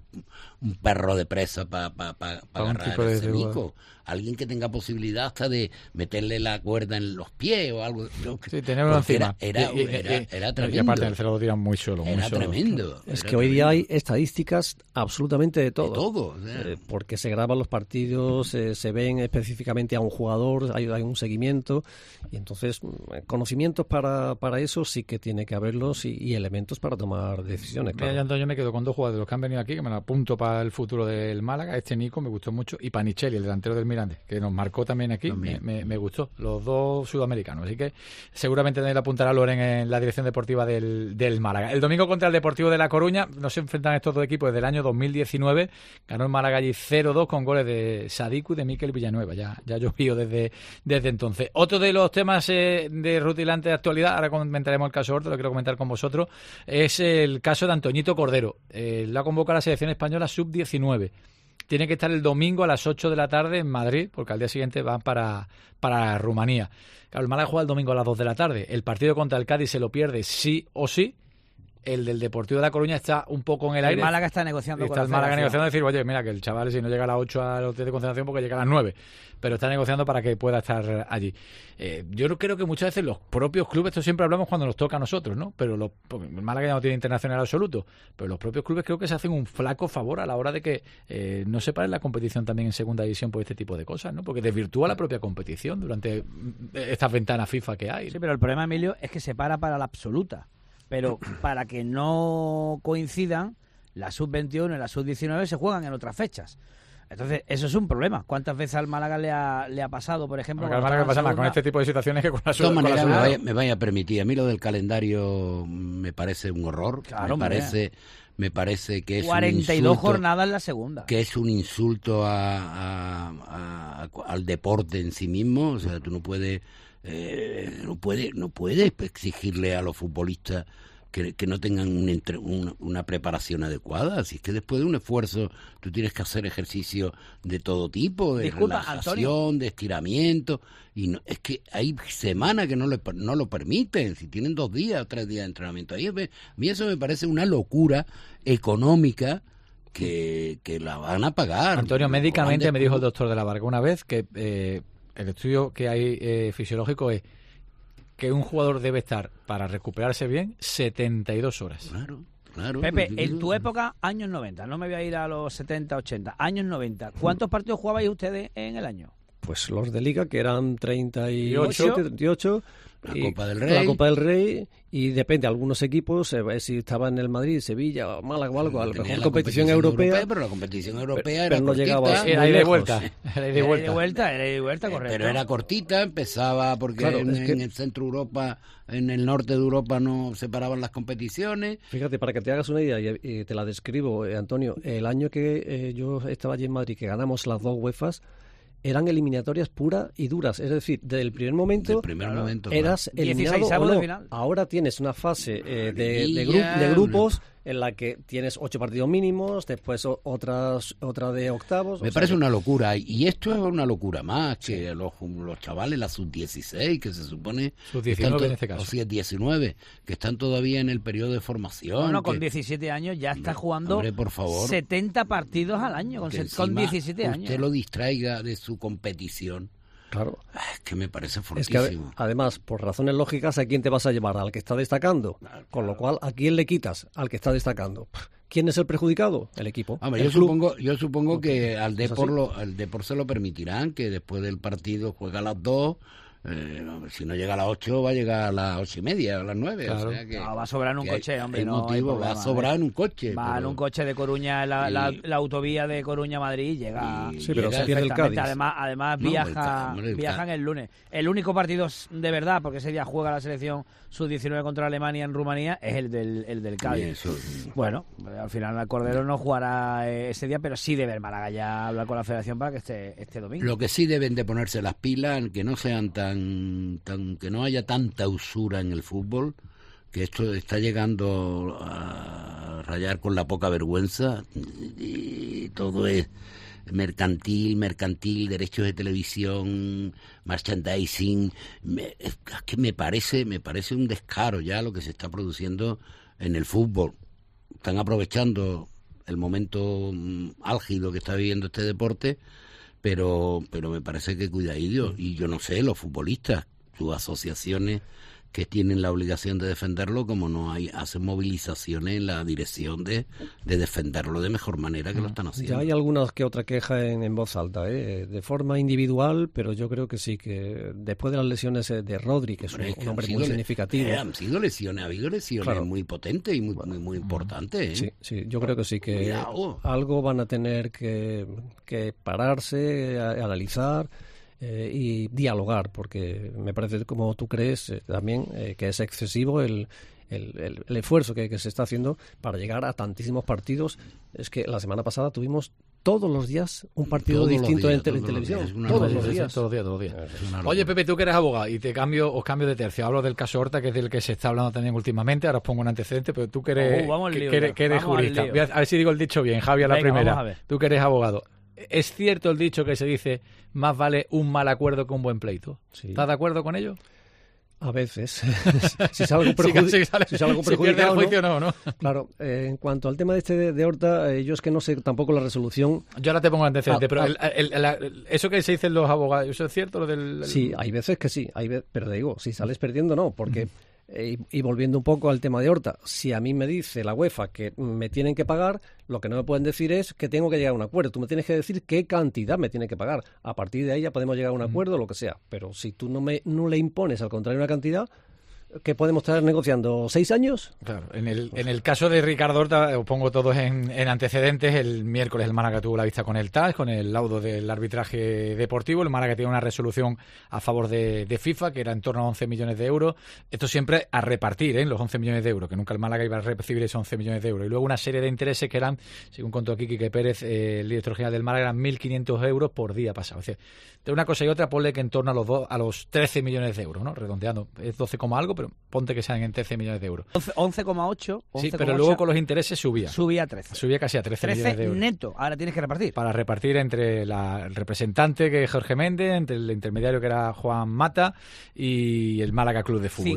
perro de presa para agarrar a ese Nico. Alguien que tenga posibilidad hasta de meterle la cuerda en los pies o algo. Sí, tenerlo encima. Era tremendo. Y aparte, el cero lo tiran muy solo. Era tremendo. Es que hoy día hay estadísticas absolutamente de todo. De todo. O sea. Porque se graban los partidos, se ven específicamente a un jugador, hay un seguimiento. Y entonces, conocimientos para eso sí que tiene que haberlos y elementos para tomar decisiones. Claro. Mira, yo me quedo con dos jugadores de los que han venido aquí, que me lo apunto para el futuro del Málaga. Este Nico me gustó mucho. Y Panichelli, el delantero del Mirandés, que nos marcó también aquí. Me gustó. Los dos sudamericanos. Así que seguramente también le apuntará Loren en la dirección deportiva del Málaga. El domingo contra el Deportivo de La Coruña no se enfrentan estos dos equipos desde el año 2019. Ganó el Málaga allí 0-2 con goles de Sadiku y de Mikel Villanueva. Ya llovió desde entonces. Otro de los temas de rutilante de actualidad, ahora comentaremos el caso Horta, lo quiero comentar con vosotros, es el caso de Antoñito Cordero. La convoca la selección española sub-19. Tiene que estar el domingo a las 8 de la tarde en Madrid, porque al día siguiente van para Rumanía. Claro, el Málaga juega el domingo a las 2 de la tarde. El partido contra el Cádiz se lo pierde sí o sí. El del Deportivo de La Coruña está un poco en el aire. El Málaga está negociando con la el Málaga negociando, decir, oye, mira, que el chaval si no llega a las 8 al hotel de concentración porque llega a las 9. Pero está negociando para que pueda estar allí. Yo creo que muchas veces los propios clubes, esto siempre hablamos cuando nos toca a nosotros, ¿no? Pero el Málaga ya no tiene internacional absoluto, pero los propios clubes creo que se hacen un flaco favor a la hora de que no se pare la competición también en segunda división por este tipo de cosas, ¿no? Porque desvirtúa la propia competición durante estas ventanas FIFA que hay. Sí, pero el problema, Emilio, es que se para la absoluta. Pero para que no coincidan, la sub-21 y la sub-19 se juegan en otras fechas. Entonces, eso es un problema. ¿Cuántas veces al Málaga le ha pasado, por ejemplo? Al Málaga pasa más con este tipo de situaciones que con la sub-21. De todas maneras, me vaya a permitir. A mí lo del calendario me parece un horror. Claro, me parece que es 42 un insulto, jornadas en la segunda. Que es un insulto al deporte en sí mismo. O sea, tú no puedes exigirle a los futbolistas que no tengan una preparación adecuada. Así es que después de un esfuerzo tú tienes que hacer ejercicio de todo tipo, de relajación, Antonio, de estiramiento, y no, es que hay semanas que no lo permiten, si tienen 2 días o 3 días de entrenamiento. A mí eso me parece una locura económica que la van a pagar. Antonio, médicamente me dijo el doctor de la Varga una vez que el estudio que hay fisiológico es que un jugador debe estar, para recuperarse bien, 72 horas. Claro. Pepe, en tu época, años 90, no me voy a ir a los 70, 80, años 90, ¿cuántos partidos jugabais ustedes en el año? Pues los de Liga, que eran 38, 38. La Copa del Rey, y depende, algunos equipos, si estaba en el Madrid, Sevilla, o Málaga o algo, a lo mejor competición europea. Pero la competición europea era no cortita. Llegaba era de vuelta. Era de vuelta, correcto. Pero era cortita, empezaba porque en el centro de Europa, en el norte de Europa no separaban las competiciones. Fíjate, para que te hagas una idea, y te la describo, Antonio, el año que yo estaba allí en Madrid, que ganamos las 2 UEFAs, eran eliminatorias puras y duras, es decir, desde el primer momento, eras eliminado o no. Ahora tienes una fase de grupos en la que tienes 8 partidos mínimos, después otra de octavos. Me parece una locura, y esto es una locura más que los chavales, la sub-16, que se supone... Sub-19 en este caso. O sub-19, que están todavía en el periodo de formación. No, con 17 años ya está jugando, hombre, por favor, 70 partidos al año, con 17 años. Usted lo distraiga de su competición. Claro. Es que me parece fortísimo. Es que, además, por razones lógicas, ¿a quién te vas a llevar? Al que está destacando. Claro. Con lo cual, ¿a quién le quitas? Al que está destacando. ¿Quién es el perjudicado? El equipo. Hombre, yo supongo que al Depor se lo permitirán, que después del partido juega a las 2. Si no llega a las 8, va a llegar a las 8:30, a las 9. Claro. O sea que, no, va a sobrar en un coche, hombre. Va a sobrar en un coche. Va en un coche de Coruña, la autovía de Coruña-Madrid, llega. Sí, pero se pierde el Cádiz. Además viajan el lunes. El único partido de verdad, porque ese día juega la selección sub-19 contra Alemania en Rumanía, es el del Cádiz. Bueno, al final el Cordero no jugará ese día, pero sí debe el Málaga ya hablar con la Federación para que esté este domingo. Lo que sí deben de ponerse las pilas, que no sean que no haya tanta usura en el fútbol, que esto está llegando a rayar con la poca vergüenza, y todo es mercantil, derechos de televisión, merchandising. Es que me parece un descaro ya lo que se está produciendo en el fútbol. Están aprovechando el momento álgido que está viviendo este deporte, pero me parece que cuidadillo. Y yo no sé, los futbolistas, sus asociaciones que tienen la obligación de defenderlo, como no hacen movilizaciones en la dirección de defenderlo de mejor manera que lo están haciendo. Ya hay algunas que otra queja en voz alta, de forma individual, pero yo creo que sí, que después de las lesiones de Rodri, que es un hombre muy significativo. Ha habido lesiones claro, muy potentes y muy importantes. Sí, yo creo que sí, que algo van a tener que pararse, analizar y dialogar, porque me parece, como tú crees, también que es excesivo el esfuerzo que se está haciendo para llegar a tantísimos partidos. Es que la semana pasada tuvimos todos los días un partido distinto en televisión. Todos los días. Oye, Pepe, tú que eres abogado y os cambio de tercio. Hablo del caso Horta, que es del que se está hablando también últimamente. Ahora os pongo un antecedente, pero tú que eres jurista. A ver si digo el dicho bien, Javi, a la primera. Tú que eres abogado. ¿Es cierto el dicho que se dice más vale un mal acuerdo que un buen pleito? Sí. ¿Estás de acuerdo con ello? A veces. Si sale algo perjudicado, el juicio, no. Claro, en cuanto al tema de Horta, yo es que no sé tampoco la resolución. Yo ahora te pongo antecedente, pero eso que se dicen los abogados, ¿eso es cierto? Sí, hay veces que sí, pero te digo, si sales perdiendo, no, porque... Y volviendo un poco al tema de Horta, si a mí me dice la UEFA que me tienen que pagar, lo que no me pueden decir es que tengo que llegar a un acuerdo. Tú me tienes que decir qué cantidad me tiene que pagar. A partir de ahí ya podemos llegar a un acuerdo, lo que sea. Pero si tú no le impones, al contrario, una cantidad, ¿qué podemos estar negociando? ¿6 años? Claro, en el caso de Ricardo Horta, os pongo todos en antecedentes. El miércoles el Málaga tuvo la vista con el TAS, con el laudo del arbitraje deportivo. El Málaga tiene una resolución a favor de FIFA, que era en torno a 11 millones de euros. Esto siempre a repartir, los 11 millones de euros, que nunca el Málaga iba a recibir esos 11 millones de euros. Y luego una serie de intereses que eran, según contó aquí Quique Pérez, el director general del Málaga, eran 1.500 euros por día pasado. Es decir, de una cosa y otra, ponle que en torno a los 13 millones de euros, ¿no? Redondeando, es 12, algo, pero ponte que sean en 13 millones de euros. 11,8. Sí, pero luego con los intereses subía. Subía a 13. Subía casi a 13 millones de euros. Neto. Ahora tienes que repartir. Para repartir entre el representante, que es Jorge Méndez, entre el intermediario, que era Juan Mata, y el Málaga Club de Fútbol.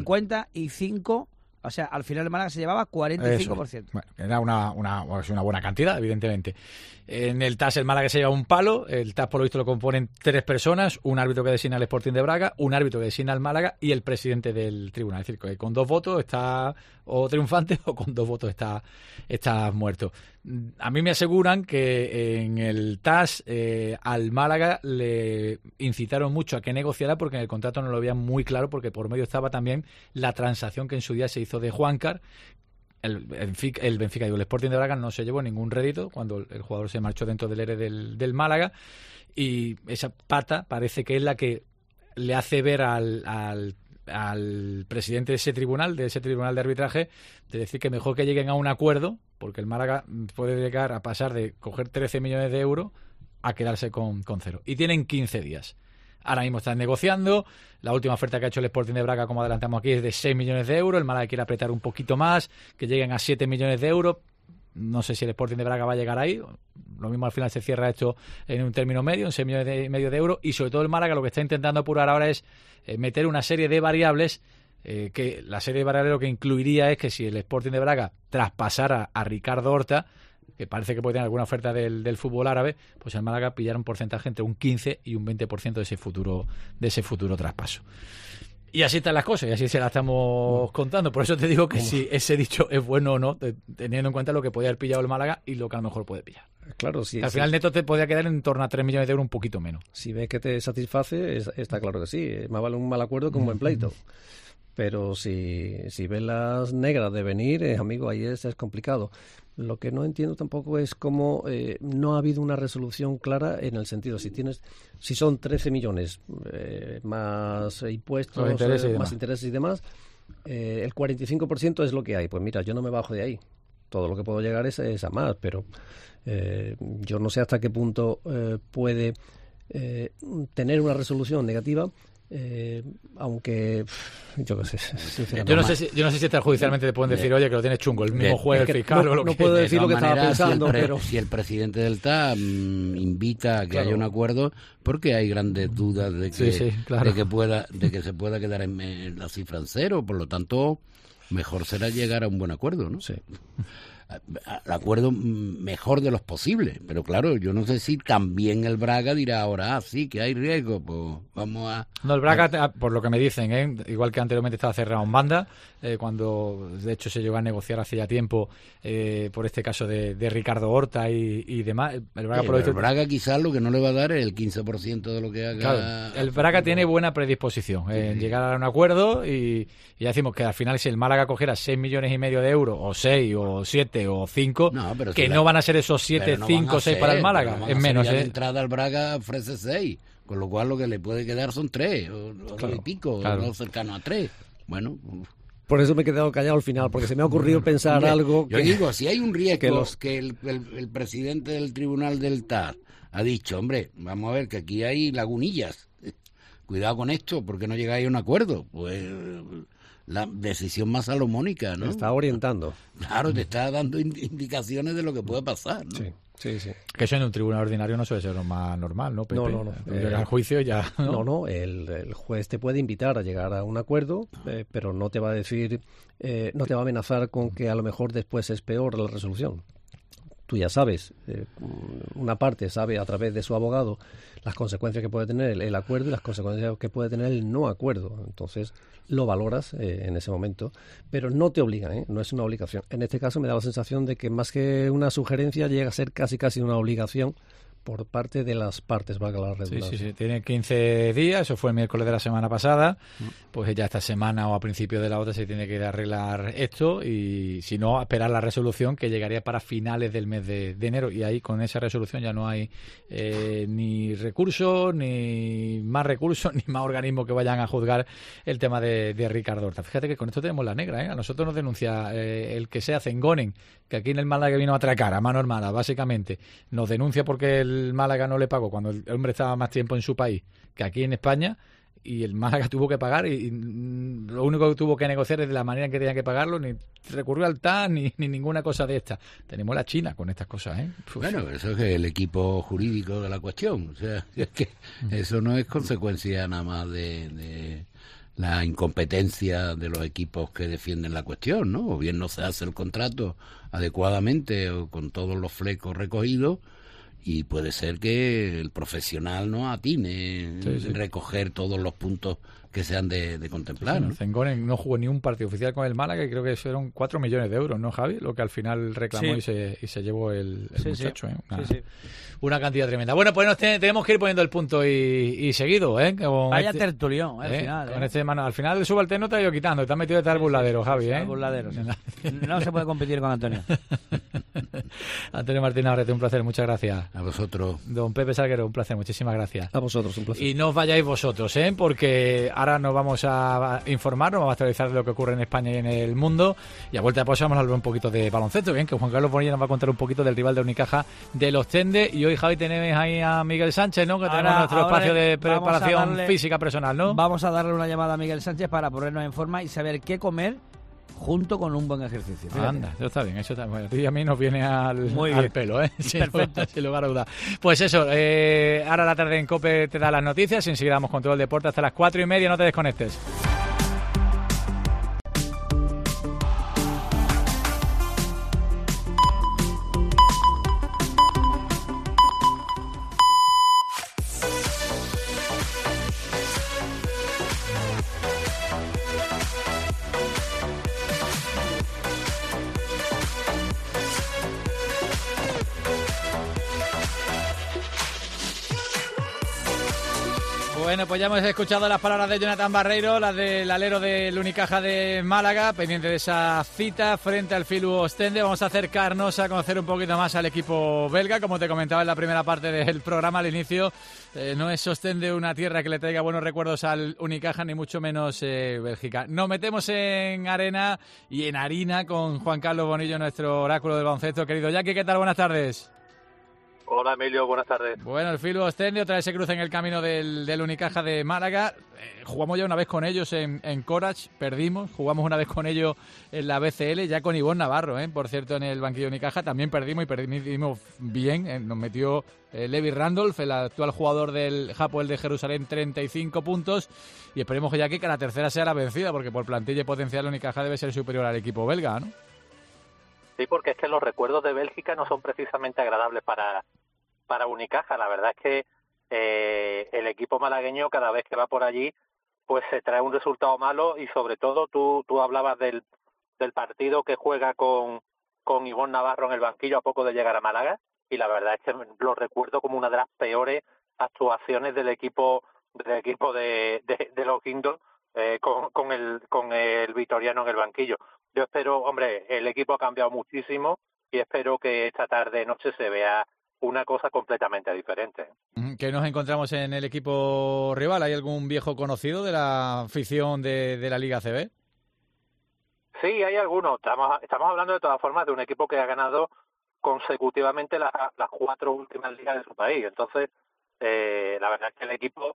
55. O sea, al final el Málaga se llevaba 45%. Eso. Bueno, era una buena cantidad, evidentemente. En el TAS el Málaga se lleva un palo. El TAS, por lo visto, lo componen 3 personas: un árbitro que designa al Sporting de Braga, un árbitro que designa al Málaga y el presidente del tribunal. Es decir, que con 2 votos está o triunfante, o con 2 votos está muerto. A mí me aseguran que en el TAS al Málaga le incitaron mucho a que negociara, porque en el contrato no lo veían muy claro, porque por medio estaba también la transacción que en su día se hizo de Juancar. El Benfica, el Sporting de Braga no se llevó ningún rédito cuando el jugador se marchó dentro del ERE del Málaga, y esa pata parece que es la que le hace ver al presidente de ese tribunal de arbitraje, de decir que mejor que lleguen a un acuerdo, porque el Málaga puede llegar a pasar de coger 13 millones de euros a quedarse con 0. Y tienen 15 días. Ahora mismo están negociando. La última oferta que ha hecho el Sporting de Braga, como adelantamos aquí, es de 6 millones de euros. El Málaga quiere apretar un poquito más, que lleguen a 7 millones de euros. No sé si el Sporting de Braga va a llegar ahí. Lo mismo al final se cierra esto en un término medio, en 6 millones y medio de euros. Y sobre todo el Málaga lo que está intentando apurar ahora es meter una serie de variables, que la serie de variables lo que incluiría es que si el Sporting de Braga traspasara a Ricardo Horta, que parece que puede tener alguna oferta del fútbol árabe, pues el Málaga pillara un porcentaje entre un 15 y un 20% de ese futuro traspaso. Y así están las cosas, y así se las estamos contando. Por eso te digo que si ese dicho es bueno o no, teniendo en cuenta lo que podía haber pillado el Málaga y lo que a lo mejor puede pillar. Claro, sí. Al final neto te podría quedar en torno a 3 millones de euros, un poquito menos. Si ves que te satisface, está claro que sí. Más vale un mal acuerdo que un buen pleito. Pero si ves las negras de venir, amigo, ahí es complicado. Lo que no entiendo tampoco es cómo no ha habido una resolución clara en el sentido, si son 13 millones más impuestos, más intereses y demás, el 45% es lo que hay. Pues mira, yo no me bajo de ahí. Todo lo que puedo llegar es a más, pero yo no sé hasta qué punto puede tener una resolución negativa. Aunque yo qué sé, yo no sé si judicialmente te pueden decir, oye, que lo tienes chungo, el mismo juez, el fiscal, o lo que... No puedo decir lo que estaba pensando, pero si el presidente del TAS invita a que haya un acuerdo, porque hay grandes dudas de que se pueda quedar en la cifra en 0, por lo tanto mejor será llegar a un buen acuerdo, ¿no? Sí. Al acuerdo mejor de los posibles, pero claro, yo no sé si también el Braga dirá ahora, sí, que hay riesgo, pues vamos a... No, el Braga, por lo que me dicen, igual que anteriormente estaba cerrado en banda, cuando de hecho se llegó a negociar hace ya tiempo por este caso de Ricardo Horta y demás. El Braga quizás lo que no le va a dar es el 15% de lo que haga... Claro, el Braga tiene buena predisposición en llegar a un acuerdo, y ya decimos que al final si el Málaga cogiera 6 millones y medio de euros, o 6, o 7, o 5, que no van a ser esos 7, 5, 6 para el Málaga, es menos. La entrada al Braga ofrece 6, con lo cual lo que le puede quedar son 3, o y pico, no cercano a 3. Bueno... Por eso me he quedado callado al final, porque se me ha ocurrido pensar algo... Yo digo, si hay un riesgo que el presidente del tribunal del TAS ha dicho, hombre, vamos a ver que aquí hay lagunillas, cuidado con esto, porque no llegáis a un acuerdo, pues... La decisión más salomónica, ¿no? Te está orientando. Claro, te está dando indicaciones de lo que puede pasar, ¿no? Sí. Que eso en un tribunal ordinario no suele ser lo más normal, ¿no, Pepe? No. Llega al juicio ya... No, el juez te puede invitar a llegar a un acuerdo, pero no te va a decir, no te va a amenazar con que a lo mejor después es peor la resolución. Tú ya sabes, una parte sabe a través de su abogado las consecuencias que puede tener el acuerdo y las consecuencias que puede tener el no acuerdo. Entonces lo valoras en ese momento, pero no te obligan, no es una obligación. En este caso me da la sensación de que más que una sugerencia llega a ser casi una obligación por parte de las partes, valga la redundancia. Sí, tiene 15 días, eso fue el miércoles de la semana pasada, pues ya esta semana o a principio de la otra se tiene que arreglar esto, y si no, esperar la resolución que llegaría para finales del mes de enero, y ahí con esa resolución ya no hay ni recursos, ni más organismos que vayan a juzgar el tema de Ricardo Horta. Fíjate que con esto tenemos la negra, a nosotros nos denuncia el que sea Zengonen, que aquí en el Málaga vino a atracar a mano armada, básicamente, nos denuncia porque el Málaga no le pagó cuando el hombre estaba más tiempo en su país que aquí en España, y el Málaga tuvo que pagar y lo único que tuvo que negociar es de la manera en que tenía que pagarlo, ni recurrió al TAS ni ninguna cosa de esta. Tenemos la China con estas cosas, ¿eh? Bueno, eso es el equipo jurídico de la cuestión, o sea, es que eso no es consecuencia nada más de la incompetencia de los equipos que defienden la cuestión, ¿no? O bien no se hace el contrato adecuadamente o con todos los flecos recogidos, y puede ser que el profesional no atine en recoger todos los puntos que se han de contemplar, ¿no? Zengonen no jugó ni un partido oficial con el Málaga, y creo que eso eran 4 millones de euros, ¿no, Javi? Lo que al final reclamó y se llevó el muchacho, ¿eh? Una cantidad tremenda. Bueno, pues tenemos que ir poniendo el punto y seguido, ¿eh? Vaya tertulión, al final. Con al final el subalterno te ha ido quitando, te has metido de tal burladero, Javi, ¿eh? No se puede competir con Antonio. Antonio Martín Navarrete, un placer, muchas gracias. A vosotros. Don Pepe Salguero, un placer, muchísimas gracias. A vosotros, un placer. Y no os vayáis vosotros, porque ahora nos vamos a informar, nos vamos a actualizar de lo que ocurre en España y en el mundo, y a vuelta de pausa vamos a hablar un poquito de baloncesto, bien, que Juan Carlos Bonilla nos va a contar un poquito del rival de Unicaja, de los Tende, y hoy, Javi, tenemos ahí a Miguel Sánchez, ¿no? Que tenemos nuestro espacio de preparación física personal, ¿no? Vamos a darle una llamada a Miguel Sánchez para ponernos en forma y saber qué comer junto con un buen ejercicio. Fíjate. Anda, eso está bien, eso está bien. Y a mí nos viene al pelo, ¿eh? Perfecto. Sin lugar a duda. Pues eso, ahora la tarde en COPE te da las noticias, y enseguida vamos con todo el deporte hasta las 4:30, no te desconectes. Bueno, pues ya hemos escuchado las palabras de Jonathan Barreiro, las del alero del Unicaja de Málaga, pendiente de esa cita frente al Filus Ostende. Vamos a acercarnos a conocer un poquito más al equipo belga. Como te comentaba en la primera parte del programa al inicio, no es Ostende una tierra que le traiga buenos recuerdos al Unicaja, ni mucho menos Bélgica. Nos metemos en arena y en harina con Juan Carlos Bonillo, nuestro oráculo del baloncesto. Querido Jackie, ¿qué tal? Buenas tardes. Hola Emilio, buenas tardes. Bueno, el Filus Ostende otra vez se cruza en el camino del Unicaja de Málaga. Jugamos ya una vez con ellos en Corach, perdimos. Jugamos una vez con ellos en la BCL, ya con Ivonne Navarro, por cierto, en el banquillo de Unicaja. También perdimos y perdimos bien. Nos metió Levi Randolph, el actual jugador del Hapoel de Jerusalén, 35 puntos. Y esperemos que ya que la tercera sea la vencida, porque por plantilla y potencial Unicaja debe ser superior al equipo belga, ¿no? Sí, porque es que los recuerdos de Bélgica no son precisamente agradables para Unicaja. La verdad es que el equipo malagueño, cada vez que va por allí, pues se trae un resultado malo, y sobre todo tú hablabas del partido que juega con Ivonne Navarro en el banquillo a poco de llegar a Málaga, y la verdad es que lo recuerdo como una de las peores actuaciones del equipo de los guindos con el vitoriano en el banquillo. Yo espero, hombre, el equipo ha cambiado muchísimo, y espero que esta noche se vea una cosa completamente diferente. ¿Qué nos encontramos en el equipo rival? ¿Hay algún viejo conocido de la afición de la Liga ACB? Sí, hay algunos. Estamos hablando de todas formas de un equipo que ha ganado consecutivamente las 4 últimas ligas de su país. Entonces, la verdad es que el equipo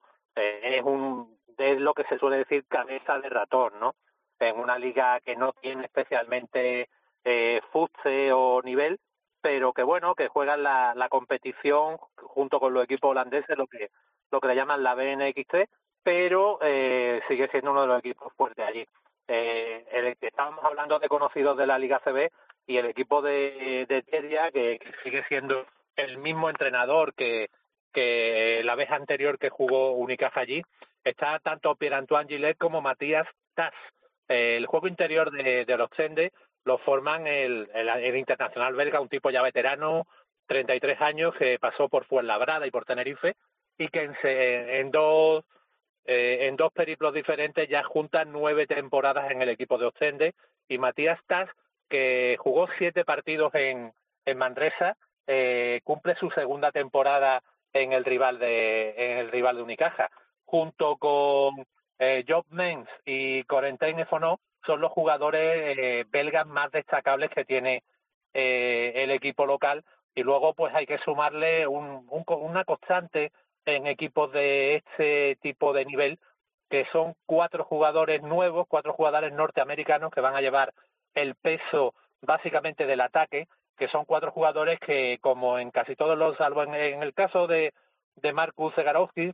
es lo que se suele decir cabeza de ratón, ¿no? En una liga que no tiene especialmente fuste o nivel, pero que bueno, que juegan la competición junto con los equipos holandeses, lo que le llaman la BNXT, pero sigue siendo uno de los equipos fuertes allí. Estábamos hablando de conocidos de la Liga CB, y el equipo de Teria, que sigue siendo el mismo entrenador que la vez anterior que jugó Unicaja allí, está tanto Pierre-Antoine Gillet como Matías Tas. El juego interior de los Tende lo forman el internacional belga, un tipo ya veterano, 33 años, que pasó por Fuenlabrada y por Tenerife, y que en dos periplos diferentes ya juntan 9 temporadas en el equipo de Ostende. Y Matías Tas, que jugó 7 partidos en Manresa, cumple su segunda temporada en el rival de Unicaja, junto con Job Mens y Corentin Efonó. Son los jugadores belgas más destacables que tiene el equipo local, y luego pues hay que sumarle una constante en equipos de este tipo de nivel, que son 4 jugadores nuevos, 4 jugadores norteamericanos que van a llevar el peso básicamente del ataque, que son 4 jugadores que, como en casi todos los, salvo en el caso de Marcus Zegarowski,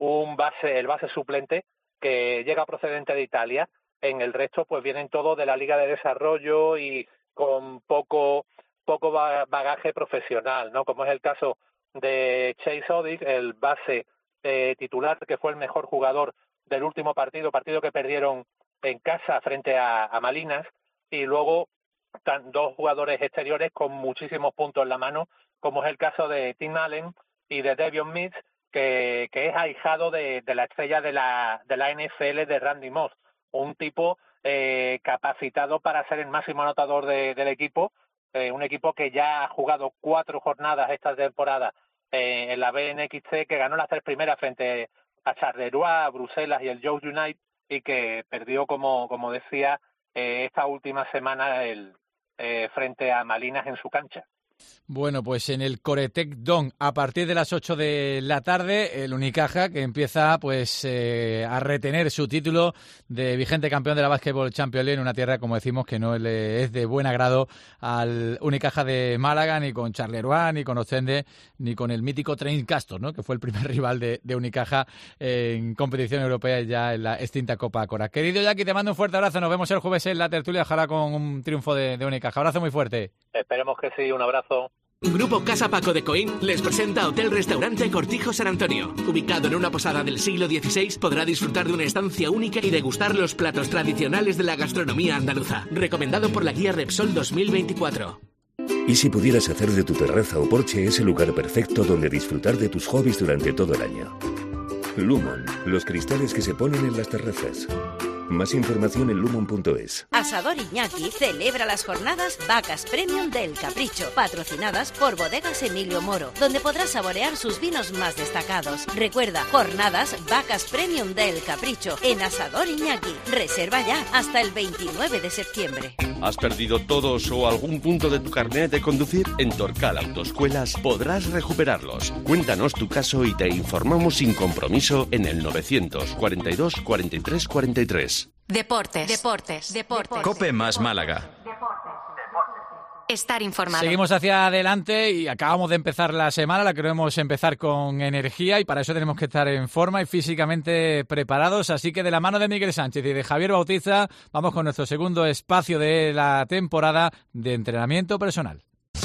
el base suplente que llega procedente de Italia. En el resto pues vienen todos de la Liga de Desarrollo y con poco bagaje profesional, ¿no? Como es el caso de Chase Odick, el base titular, que fue el mejor jugador del último partido que perdieron en casa frente a Malinas, y luego 2 jugadores exteriores con muchísimos puntos en la mano, como es el caso de Tim Allen y de Devion Mitch, que es ahijado de la estrella de la NFL, de Randy Moss, un tipo capacitado para ser el máximo anotador del equipo, un equipo que ya ha jugado 4 jornadas esta temporada en la BNXT, que ganó las 3 primeras frente a Charleroi, a Bruselas y el Joe United, y que perdió, como decía, esta última semana frente a Malinas en su cancha. Bueno, pues en el Coretec Dome, a partir de las 8 de la tarde, el Unicaja, que empieza pues a retener su título de vigente campeón de la Basketball Champions League en una tierra, como decimos, que no le es de buen agrado al Unicaja de Málaga, ni con Charleroi, ni con Ostende, ni con el mítico Trent Castor, ¿no?, que fue el primer rival de Unicaja en competición europea y ya en la extinta Copa Cora. Querido Jackie, te mando un fuerte abrazo. Nos vemos el jueves en la tertulia, ojalá con un triunfo de Unicaja. Abrazo muy fuerte. Esperemos que sí, un abrazo. Grupo Casa Paco de Coín les presenta Hotel Restaurante Cortijo San Antonio. Ubicado en una posada del siglo XVI, podrá disfrutar de una estancia única y degustar los platos tradicionales de la gastronomía andaluza. Recomendado por la guía Repsol 2024. ¿Y si pudieras hacer de tu terraza o porche ese lugar perfecto donde disfrutar de tus hobbies durante todo el año? Lumon, los cristales que se ponen en las terrazas. Más información en lumon.es. Asador Iñaki celebra las jornadas Vacas Premium del Capricho, patrocinadas por Bodegas Emilio Moro, donde podrás saborear sus vinos más destacados. Recuerda, jornadas Vacas Premium del Capricho en Asador Iñaki. Reserva ya hasta el 29 de septiembre. ¿Has perdido todos o algún punto de tu carnet de conducir? En Torcal Autoescuelas podrás recuperarlos. Cuéntanos tu caso y te informamos sin compromiso en el 942 43 43. Deportes. Cope más Málaga. Estar informado. Seguimos hacia adelante y acabamos de empezar la semana, la queremos empezar con energía y para eso tenemos que estar en forma y físicamente preparados. Así que de la mano de Miguel Sánchez y de Javier Bautista vamos con nuestro segundo espacio de la temporada de entrenamiento personal.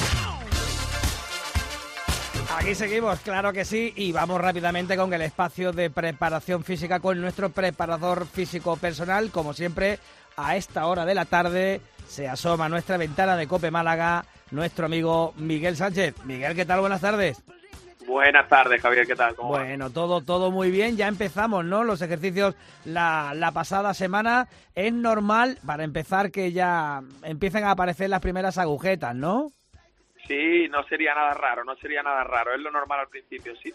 Aquí seguimos, claro que sí, y vamos rápidamente con el espacio de preparación física con nuestro preparador físico personal. Como siempre, a esta hora de la tarde se asoma a nuestra ventana de Cope Málaga nuestro amigo Miguel Sánchez. Miguel, ¿qué tal? Buenas tardes. Buenas tardes, Javier, ¿qué tal? ¿Cómo bueno, todo muy bien. Ya empezamos, ¿no? Los ejercicios la pasada semana. Es normal, para empezar, que ya empiecen a aparecer las primeras agujetas, ¿no? Sí, no sería nada raro, es lo normal al principio, sí.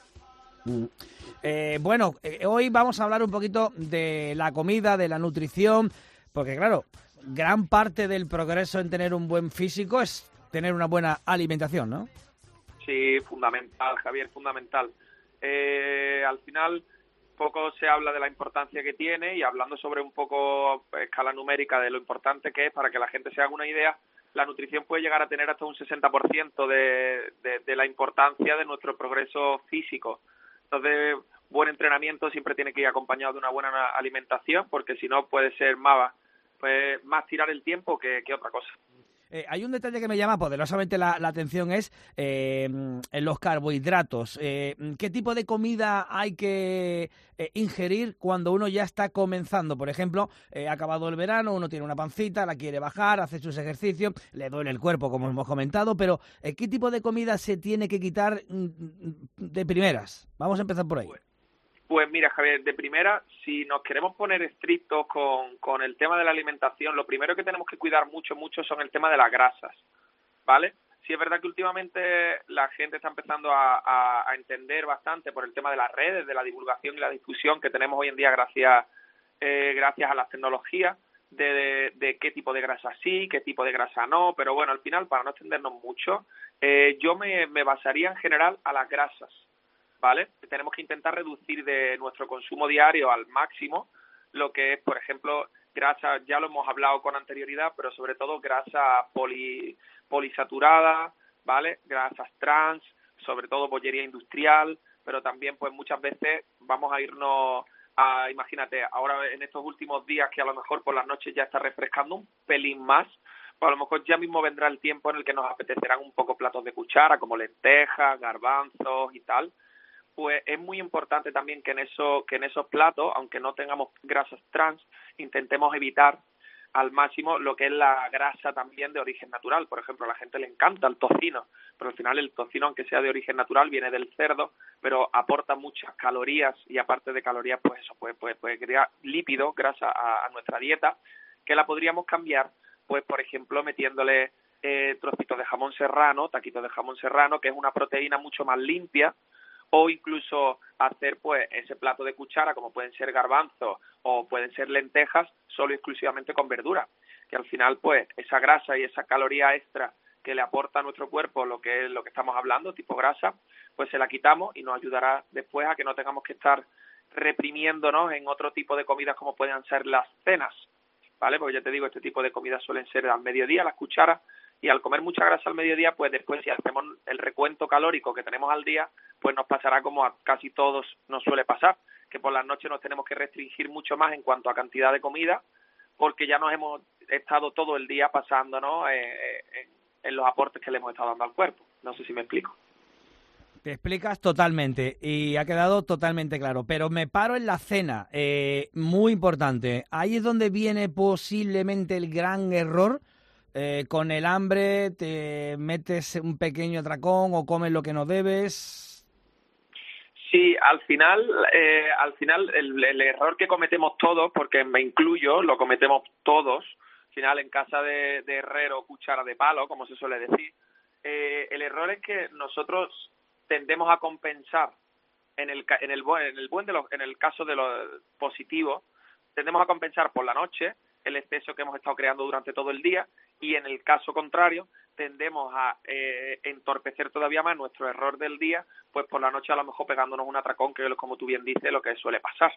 Hoy vamos a hablar un poquito de la comida, de la nutrición, porque claro, gran parte del progreso en tener un buen físico es tener una buena alimentación, ¿no? Sí, fundamental, Javier, fundamental. Al final, poco se habla de la importancia que tiene y hablando sobre un poco escala numérica de lo importante que es para que la gente se haga una idea, la nutrición puede llegar a tener hasta un 60% de la importancia de nuestro progreso físico. Entonces, buen entrenamiento siempre tiene que ir acompañado de una buena alimentación, porque si no puede ser más tirar el tiempo que otra cosa. Hay un detalle que me llama poderosamente la atención, es en los carbohidratos. ¿Qué tipo de comida hay que ingerir cuando uno ya está comenzando? Por ejemplo, ha acabado el verano, uno tiene una pancita, la quiere bajar, hace sus ejercicios, le duele el cuerpo, como hemos comentado, pero ¿qué tipo de comida se tiene que quitar de primeras? Vamos a empezar por ahí. Pues mira, Javier, de primera, si nos queremos poner estrictos con el tema de la alimentación, lo primero que tenemos que cuidar mucho son el tema de las grasas, ¿vale? Sí es verdad que últimamente la gente está empezando a entender bastante por el tema de las redes, de la divulgación y la difusión que tenemos hoy en día gracias a las tecnologías, de qué tipo de grasa sí, qué tipo de grasa no, pero bueno, al final, para no extendernos mucho, yo me basaría en general a las grasas, ¿vale? Tenemos que intentar reducir de nuestro consumo diario al máximo lo que es, por ejemplo, grasa, ya lo hemos hablado con anterioridad, pero sobre todo grasa polisaturada, ¿vale? Grasas trans, sobre todo bollería industrial, pero también pues muchas veces vamos a irnos a, imagínate, ahora en estos últimos días que a lo mejor por las noches ya está refrescando un pelín más, pues a lo mejor ya mismo vendrá el tiempo en el que nos apetecerán un poco platos de cuchara, como lentejas, garbanzos y tal. Pues es muy importante también que en esos platos, aunque no tengamos grasas trans, intentemos evitar al máximo lo que es la grasa también de origen natural. Por ejemplo, a la gente le encanta el tocino, pero al final el tocino, aunque sea de origen natural, viene del cerdo, pero aporta muchas calorías y aparte de calorías, pues eso puede crear lípidos, grasa a nuestra dieta, que la podríamos cambiar, pues por ejemplo, metiéndole trocitos de jamón serrano, taquitos de jamón serrano, que es una proteína mucho más limpia, o incluso hacer pues ese plato de cuchara, como pueden ser garbanzos o pueden ser lentejas, solo y exclusivamente con verdura, que al final pues esa grasa y esa caloría extra que le aporta a nuestro cuerpo lo que estamos hablando, tipo grasa, pues se la quitamos y nos ayudará después a que no tengamos que estar reprimiéndonos en otro tipo de comidas como puedan ser las cenas, ¿vale? Porque ya te digo, este tipo de comidas suelen ser al mediodía, las cucharas, y al comer mucha grasa al mediodía, pues después si hacemos el recuento calórico que tenemos al día, pues nos pasará como a casi todos nos suele pasar, que por las noches nos tenemos que restringir mucho más en cuanto a cantidad de comida, porque ya nos hemos estado todo el día pasándonos en los aportes que le hemos estado dando al cuerpo. No sé si me explico. Te explicas totalmente y ha quedado totalmente claro, pero me paro en la cena, muy importante. Ahí es donde viene posiblemente el gran error. Con el hambre te metes un pequeño atracón o comes lo que no debes. Sí, al final el error que cometemos todos, porque me incluyo, lo cometemos todos, al final en casa de herrero, cuchara de palo, como se suele decir, el error es que nosotros tendemos a compensar en el caso de lo positivo, tendemos a compensar por la noche el exceso que hemos estado creando durante todo el día, y en el caso contrario tendemos a entorpecer todavía más nuestro error del día, pues por la noche a lo mejor pegándonos un atracón, que es, como tú bien dices, lo que suele pasar.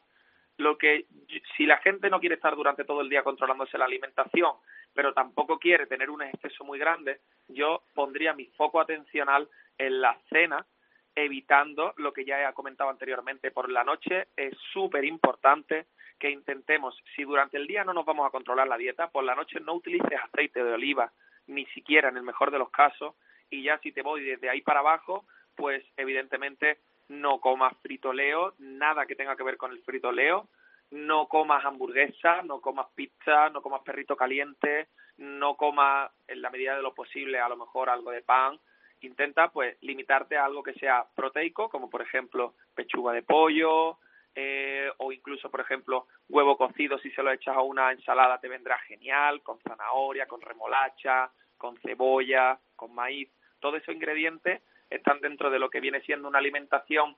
Si la gente no quiere estar durante todo el día controlándose la alimentación, pero tampoco quiere tener un exceso muy grande, yo pondría mi foco atencional en la cena, evitando lo que ya he comentado anteriormente. Por la noche es súper importante que intentemos, si durante el día no nos vamos a controlar la dieta, por la noche no utilices aceite de oliva, ni siquiera en el mejor de los casos, y ya si te voy desde ahí para abajo, pues evidentemente no comas fritoleo, nada que tenga que ver con el fritoleo, no comas hamburguesa, no comas pizza, no comas perrito caliente, no comas en la medida de lo posible a lo mejor algo de pan. Intenta pues limitarte a algo que sea proteico, como por ejemplo pechuga de pollo, o incluso, por ejemplo, huevo cocido. Si se lo echas a una ensalada te vendrá genial, con zanahoria, con remolacha, con cebolla, con maíz. Todos esos ingredientes están dentro de lo que viene siendo una alimentación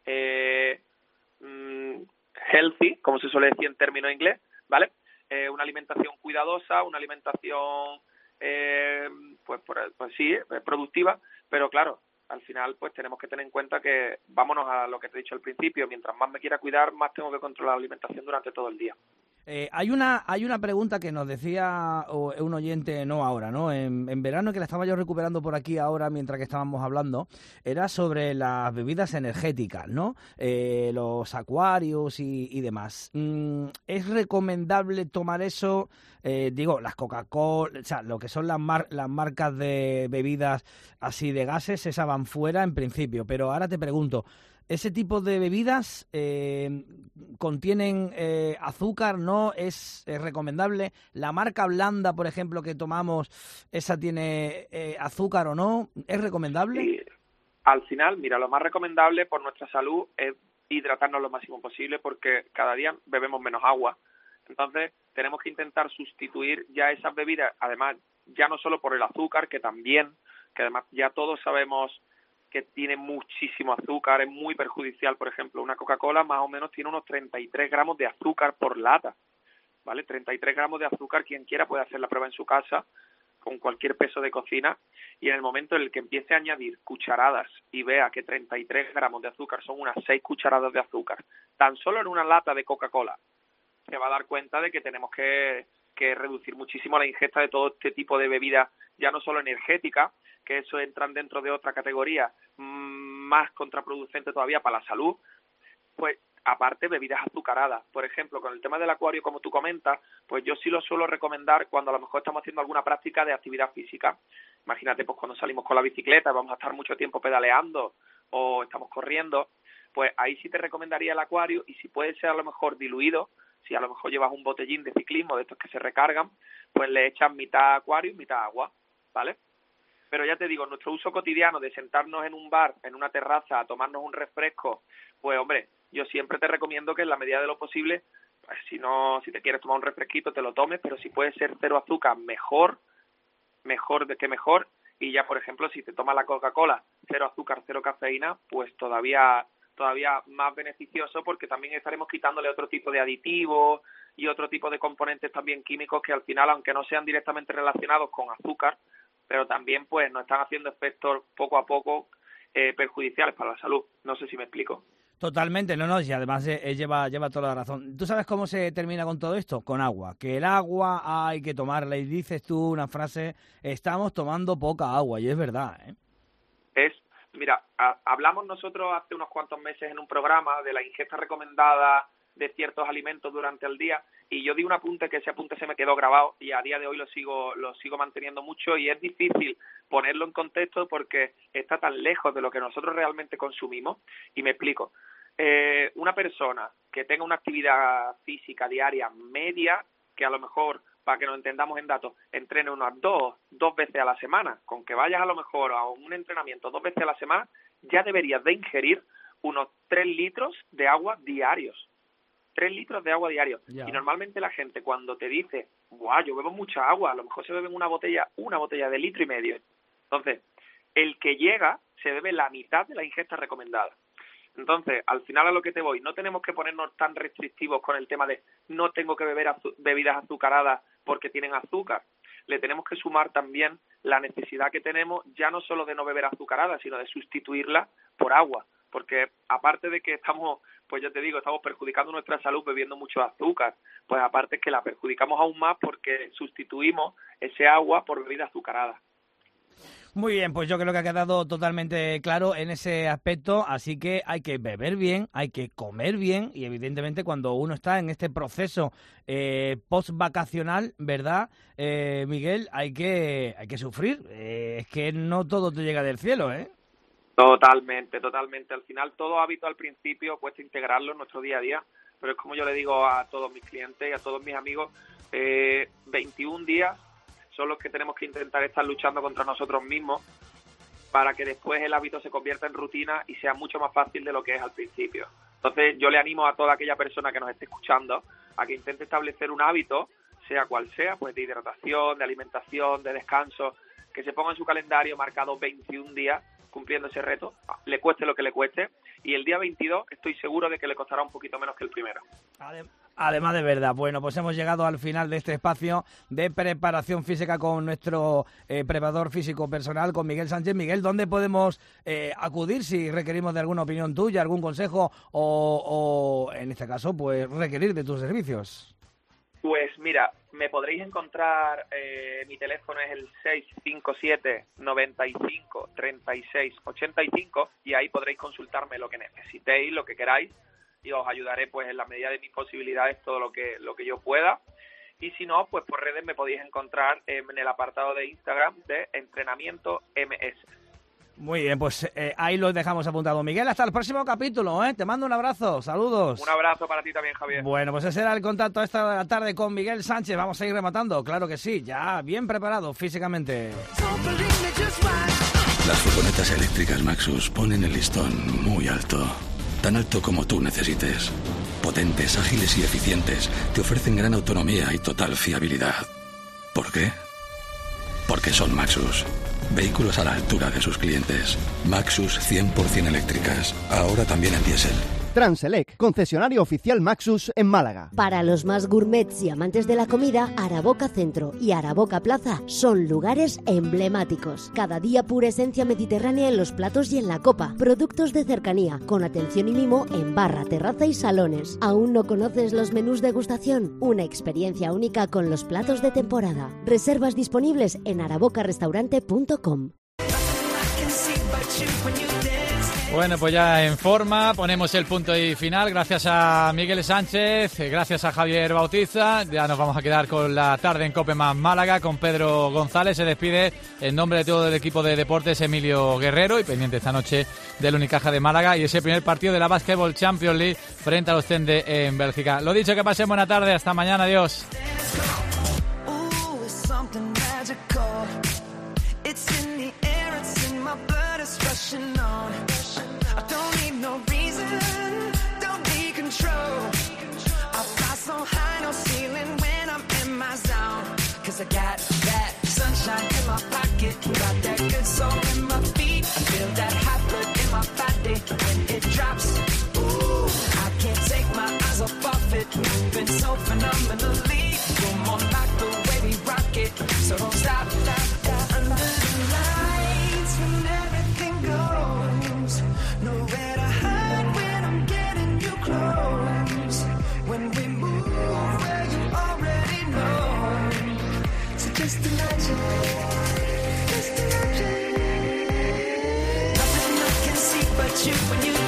healthy, como se suele decir en términos inglés, ¿vale? Una alimentación cuidadosa, una alimentación pues sí, productiva, pero claro, al final pues tenemos que tener en cuenta que vámonos a lo que te he dicho al principio, mientras más me quiera cuidar, más tengo que controlar la alimentación durante todo el día. Hay una pregunta que nos decía un oyente, no ahora, ¿no? En verano, que la estaba yo recuperando por aquí ahora mientras que estábamos hablando, era sobre las bebidas energéticas, ¿no? Los Aquarius y demás. ¿Es recomendable tomar eso? Las Coca-Cola, o sea, lo que son las marcas de bebidas así de gases, esas van fuera en principio, pero ahora te pregunto, ¿ese tipo de bebidas contienen azúcar? ¿No? ¿Es recomendable? ¿La marca blanda, por ejemplo, que tomamos, esa tiene azúcar o no? ¿Es recomendable? Sí. Al final, mira, lo más recomendable por nuestra salud es hidratarnos lo máximo posible, porque cada día bebemos menos agua. Entonces, tenemos que intentar sustituir ya esas bebidas, además, ya no solo por el azúcar, que además ya todos sabemos que tiene muchísimo azúcar, es muy perjudicial. Por ejemplo, una Coca-Cola más o menos tiene unos 33 gramos de azúcar por lata, ¿vale? 33 gramos de azúcar, quien quiera puede hacer la prueba en su casa, con cualquier peso de cocina, y en el momento en el que empiece a añadir cucharadas y vea que 33 gramos de azúcar son unas 6 cucharadas de azúcar, tan solo en una lata de Coca-Cola, se va a dar cuenta de que tenemos que reducir muchísimo la ingesta de todo este tipo de bebidas, ya no solo energéticas, que eso entran dentro de otra categoría más contraproducente todavía para la salud, pues aparte bebidas azucaradas. Por ejemplo, con el tema del acuario, como tú comentas, pues yo sí lo suelo recomendar cuando a lo mejor estamos haciendo alguna práctica de actividad física. Imagínate, pues cuando salimos con la bicicleta, vamos a estar mucho tiempo pedaleando o estamos corriendo, pues ahí sí te recomendaría el acuario, y si puede ser a lo mejor diluido, si a lo mejor llevas un botellín de ciclismo de estos que se recargan, pues le echas mitad acuario y mitad agua, ¿vale? Pero ya te digo, nuestro uso cotidiano de sentarnos en un bar, en una terraza, a tomarnos un refresco, pues hombre, yo siempre te recomiendo que en la medida de lo posible, pues si te quieres tomar un refresquito te lo tomes, pero si puede ser cero azúcar, mejor, y ya por ejemplo si te tomas la Coca-Cola, cero azúcar, cero cafeína, pues todavía más beneficioso, porque también estaremos quitándole otro tipo de aditivos y otro tipo de componentes también químicos que al final, aunque no sean directamente relacionados con azúcar, pero también pues nos están haciendo efectos poco a poco perjudiciales para la salud. No sé si me explico. Totalmente, no, y además lleva toda la razón. ¿Tú sabes cómo se termina con todo esto? Con agua, que el agua hay que tomarla, y dices tú una frase, estamos tomando poca agua, y es verdad, ¿eh? Mira, hablamos nosotros hace unos cuantos meses en un programa de la ingesta recomendada de ciertos alimentos durante el día, y yo di un apunte que ese apunte se me quedó grabado y a día de hoy lo sigo manteniendo mucho, y es difícil ponerlo en contexto porque está tan lejos de lo que nosotros realmente consumimos, y me explico. Una persona que tenga una actividad física diaria media, que a lo mejor, para que nos entendamos en datos, entrene unas dos veces a la semana, con que vayas a lo mejor a un entrenamiento 2 veces a la semana, ya deberías de ingerir unos 3 litros de agua diarios. 3 litros de agua diarios. Y normalmente la gente cuando te dice, ¡buah, yo bebo mucha agua!, a lo mejor se beben una botella de 1,5 litros. Entonces, el que llega se bebe la mitad de la ingesta recomendada. Entonces, al final a lo que te voy, no tenemos que ponernos tan restrictivos con el tema de no tengo que beber bebidas azucaradas porque tienen azúcar. Le tenemos que sumar también la necesidad que tenemos, ya no solo de no beber azucaradas, sino de sustituirla por agua. Porque aparte de que estamos, pues ya te digo, estamos perjudicando nuestra salud bebiendo mucho azúcar, pues aparte es que la perjudicamos aún más porque sustituimos ese agua por bebida azucarada. Muy bien, pues yo creo que ha quedado totalmente claro en ese aspecto, así que hay que beber bien, hay que comer bien, y evidentemente cuando uno está en este proceso post-vacacional, ¿verdad, Miguel? Hay que sufrir, es que no todo te llega del cielo, ¿eh? Totalmente. Al final todo hábito al principio cuesta integrarlo en nuestro día a día, pero es como yo le digo a todos mis clientes y a todos mis amigos, 21 días son los que tenemos que intentar estar luchando contra nosotros mismos para que después el hábito se convierta en rutina y sea mucho más fácil de lo que es al principio. Entonces yo le animo a toda aquella persona que nos esté escuchando a que intente establecer un hábito, sea cual sea, pues de hidratación, de alimentación, de descanso, que se ponga en su calendario marcado 21 días cumpliendo ese reto, le cueste lo que le cueste, y el día 22 estoy seguro de que le costará un poquito menos que el primero. Además de verdad. Bueno, pues hemos llegado al final de este espacio de preparación física con nuestro preparador físico personal, con Miguel Sánchez. Miguel, ¿dónde podemos acudir si requerimos de alguna opinión tuya, algún consejo o en este caso, pues requerir de tus servicios? Pues mira, me podréis encontrar, mi teléfono es el 657 95 36 85 y ahí podréis consultarme lo que necesitéis, lo que queráis, y os ayudaré pues en la medida de mis posibilidades todo lo que yo pueda. Y si no, pues por redes me podéis encontrar en el apartado de Instagram de Entrenamiento MS. Muy bien, pues ahí lo dejamos apuntado. Miguel, hasta el próximo capítulo, ¿eh? Te mando un abrazo, saludos. Un abrazo para ti también, Javier. Bueno, pues ese era el contacto esta tarde con Miguel Sánchez. Vamos a ir rematando, claro que sí, ya bien preparado físicamente. Las furgonetas eléctricas Maxus ponen el listón muy alto. Tan alto como tú necesites. Potentes, ágiles y eficientes. Te ofrecen gran autonomía y total fiabilidad. ¿Por qué? Porque son Maxus. Vehículos a la altura de sus clientes. Maxus 100% eléctricas. Ahora también en diésel. Transelec, concesionario oficial Maxus en Málaga. Para los más gourmets y amantes de la comida, Araboca Centro y Araboca Plaza son lugares emblemáticos. Cada día pura esencia mediterránea en los platos y en la copa. Productos de cercanía, con atención y mimo en barra, terraza y salones. ¿Aún no conoces los menús degustación? Una experiencia única con los platos de temporada. Reservas disponibles en arabocarestaurante.com. Bueno, pues ya en forma, ponemos el punto y final. Gracias a Miguel Sánchez, gracias a Javier Bautista. Ya nos vamos a quedar con la tarde en COPE más Málaga, con Pedro González. Se despide en nombre de todo el equipo de deportes Emilio Guerrero, y pendiente esta noche del Unicaja de Málaga y ese primer partido de la Basketball Champions League frente a los Tende en Bélgica. Lo dicho, que pasen buena tarde, hasta mañana, adiós. I don't need no reason, don't need control. I fly so high, no ceiling when I'm in my zone. Cause I got that sunshine in my pocket, got that good soul in my feet. I feel that hot blood in my body when it drops. Ooh, I can't take my eyes off it, moving so phenomenally. You're more like the way we rock it, so don't stop, stop, stop. Under the lights when everything goes, nowhere to hide when I'm getting you close. When we move where you already know. So just imagine, just imagine. Nothing I can see but you when you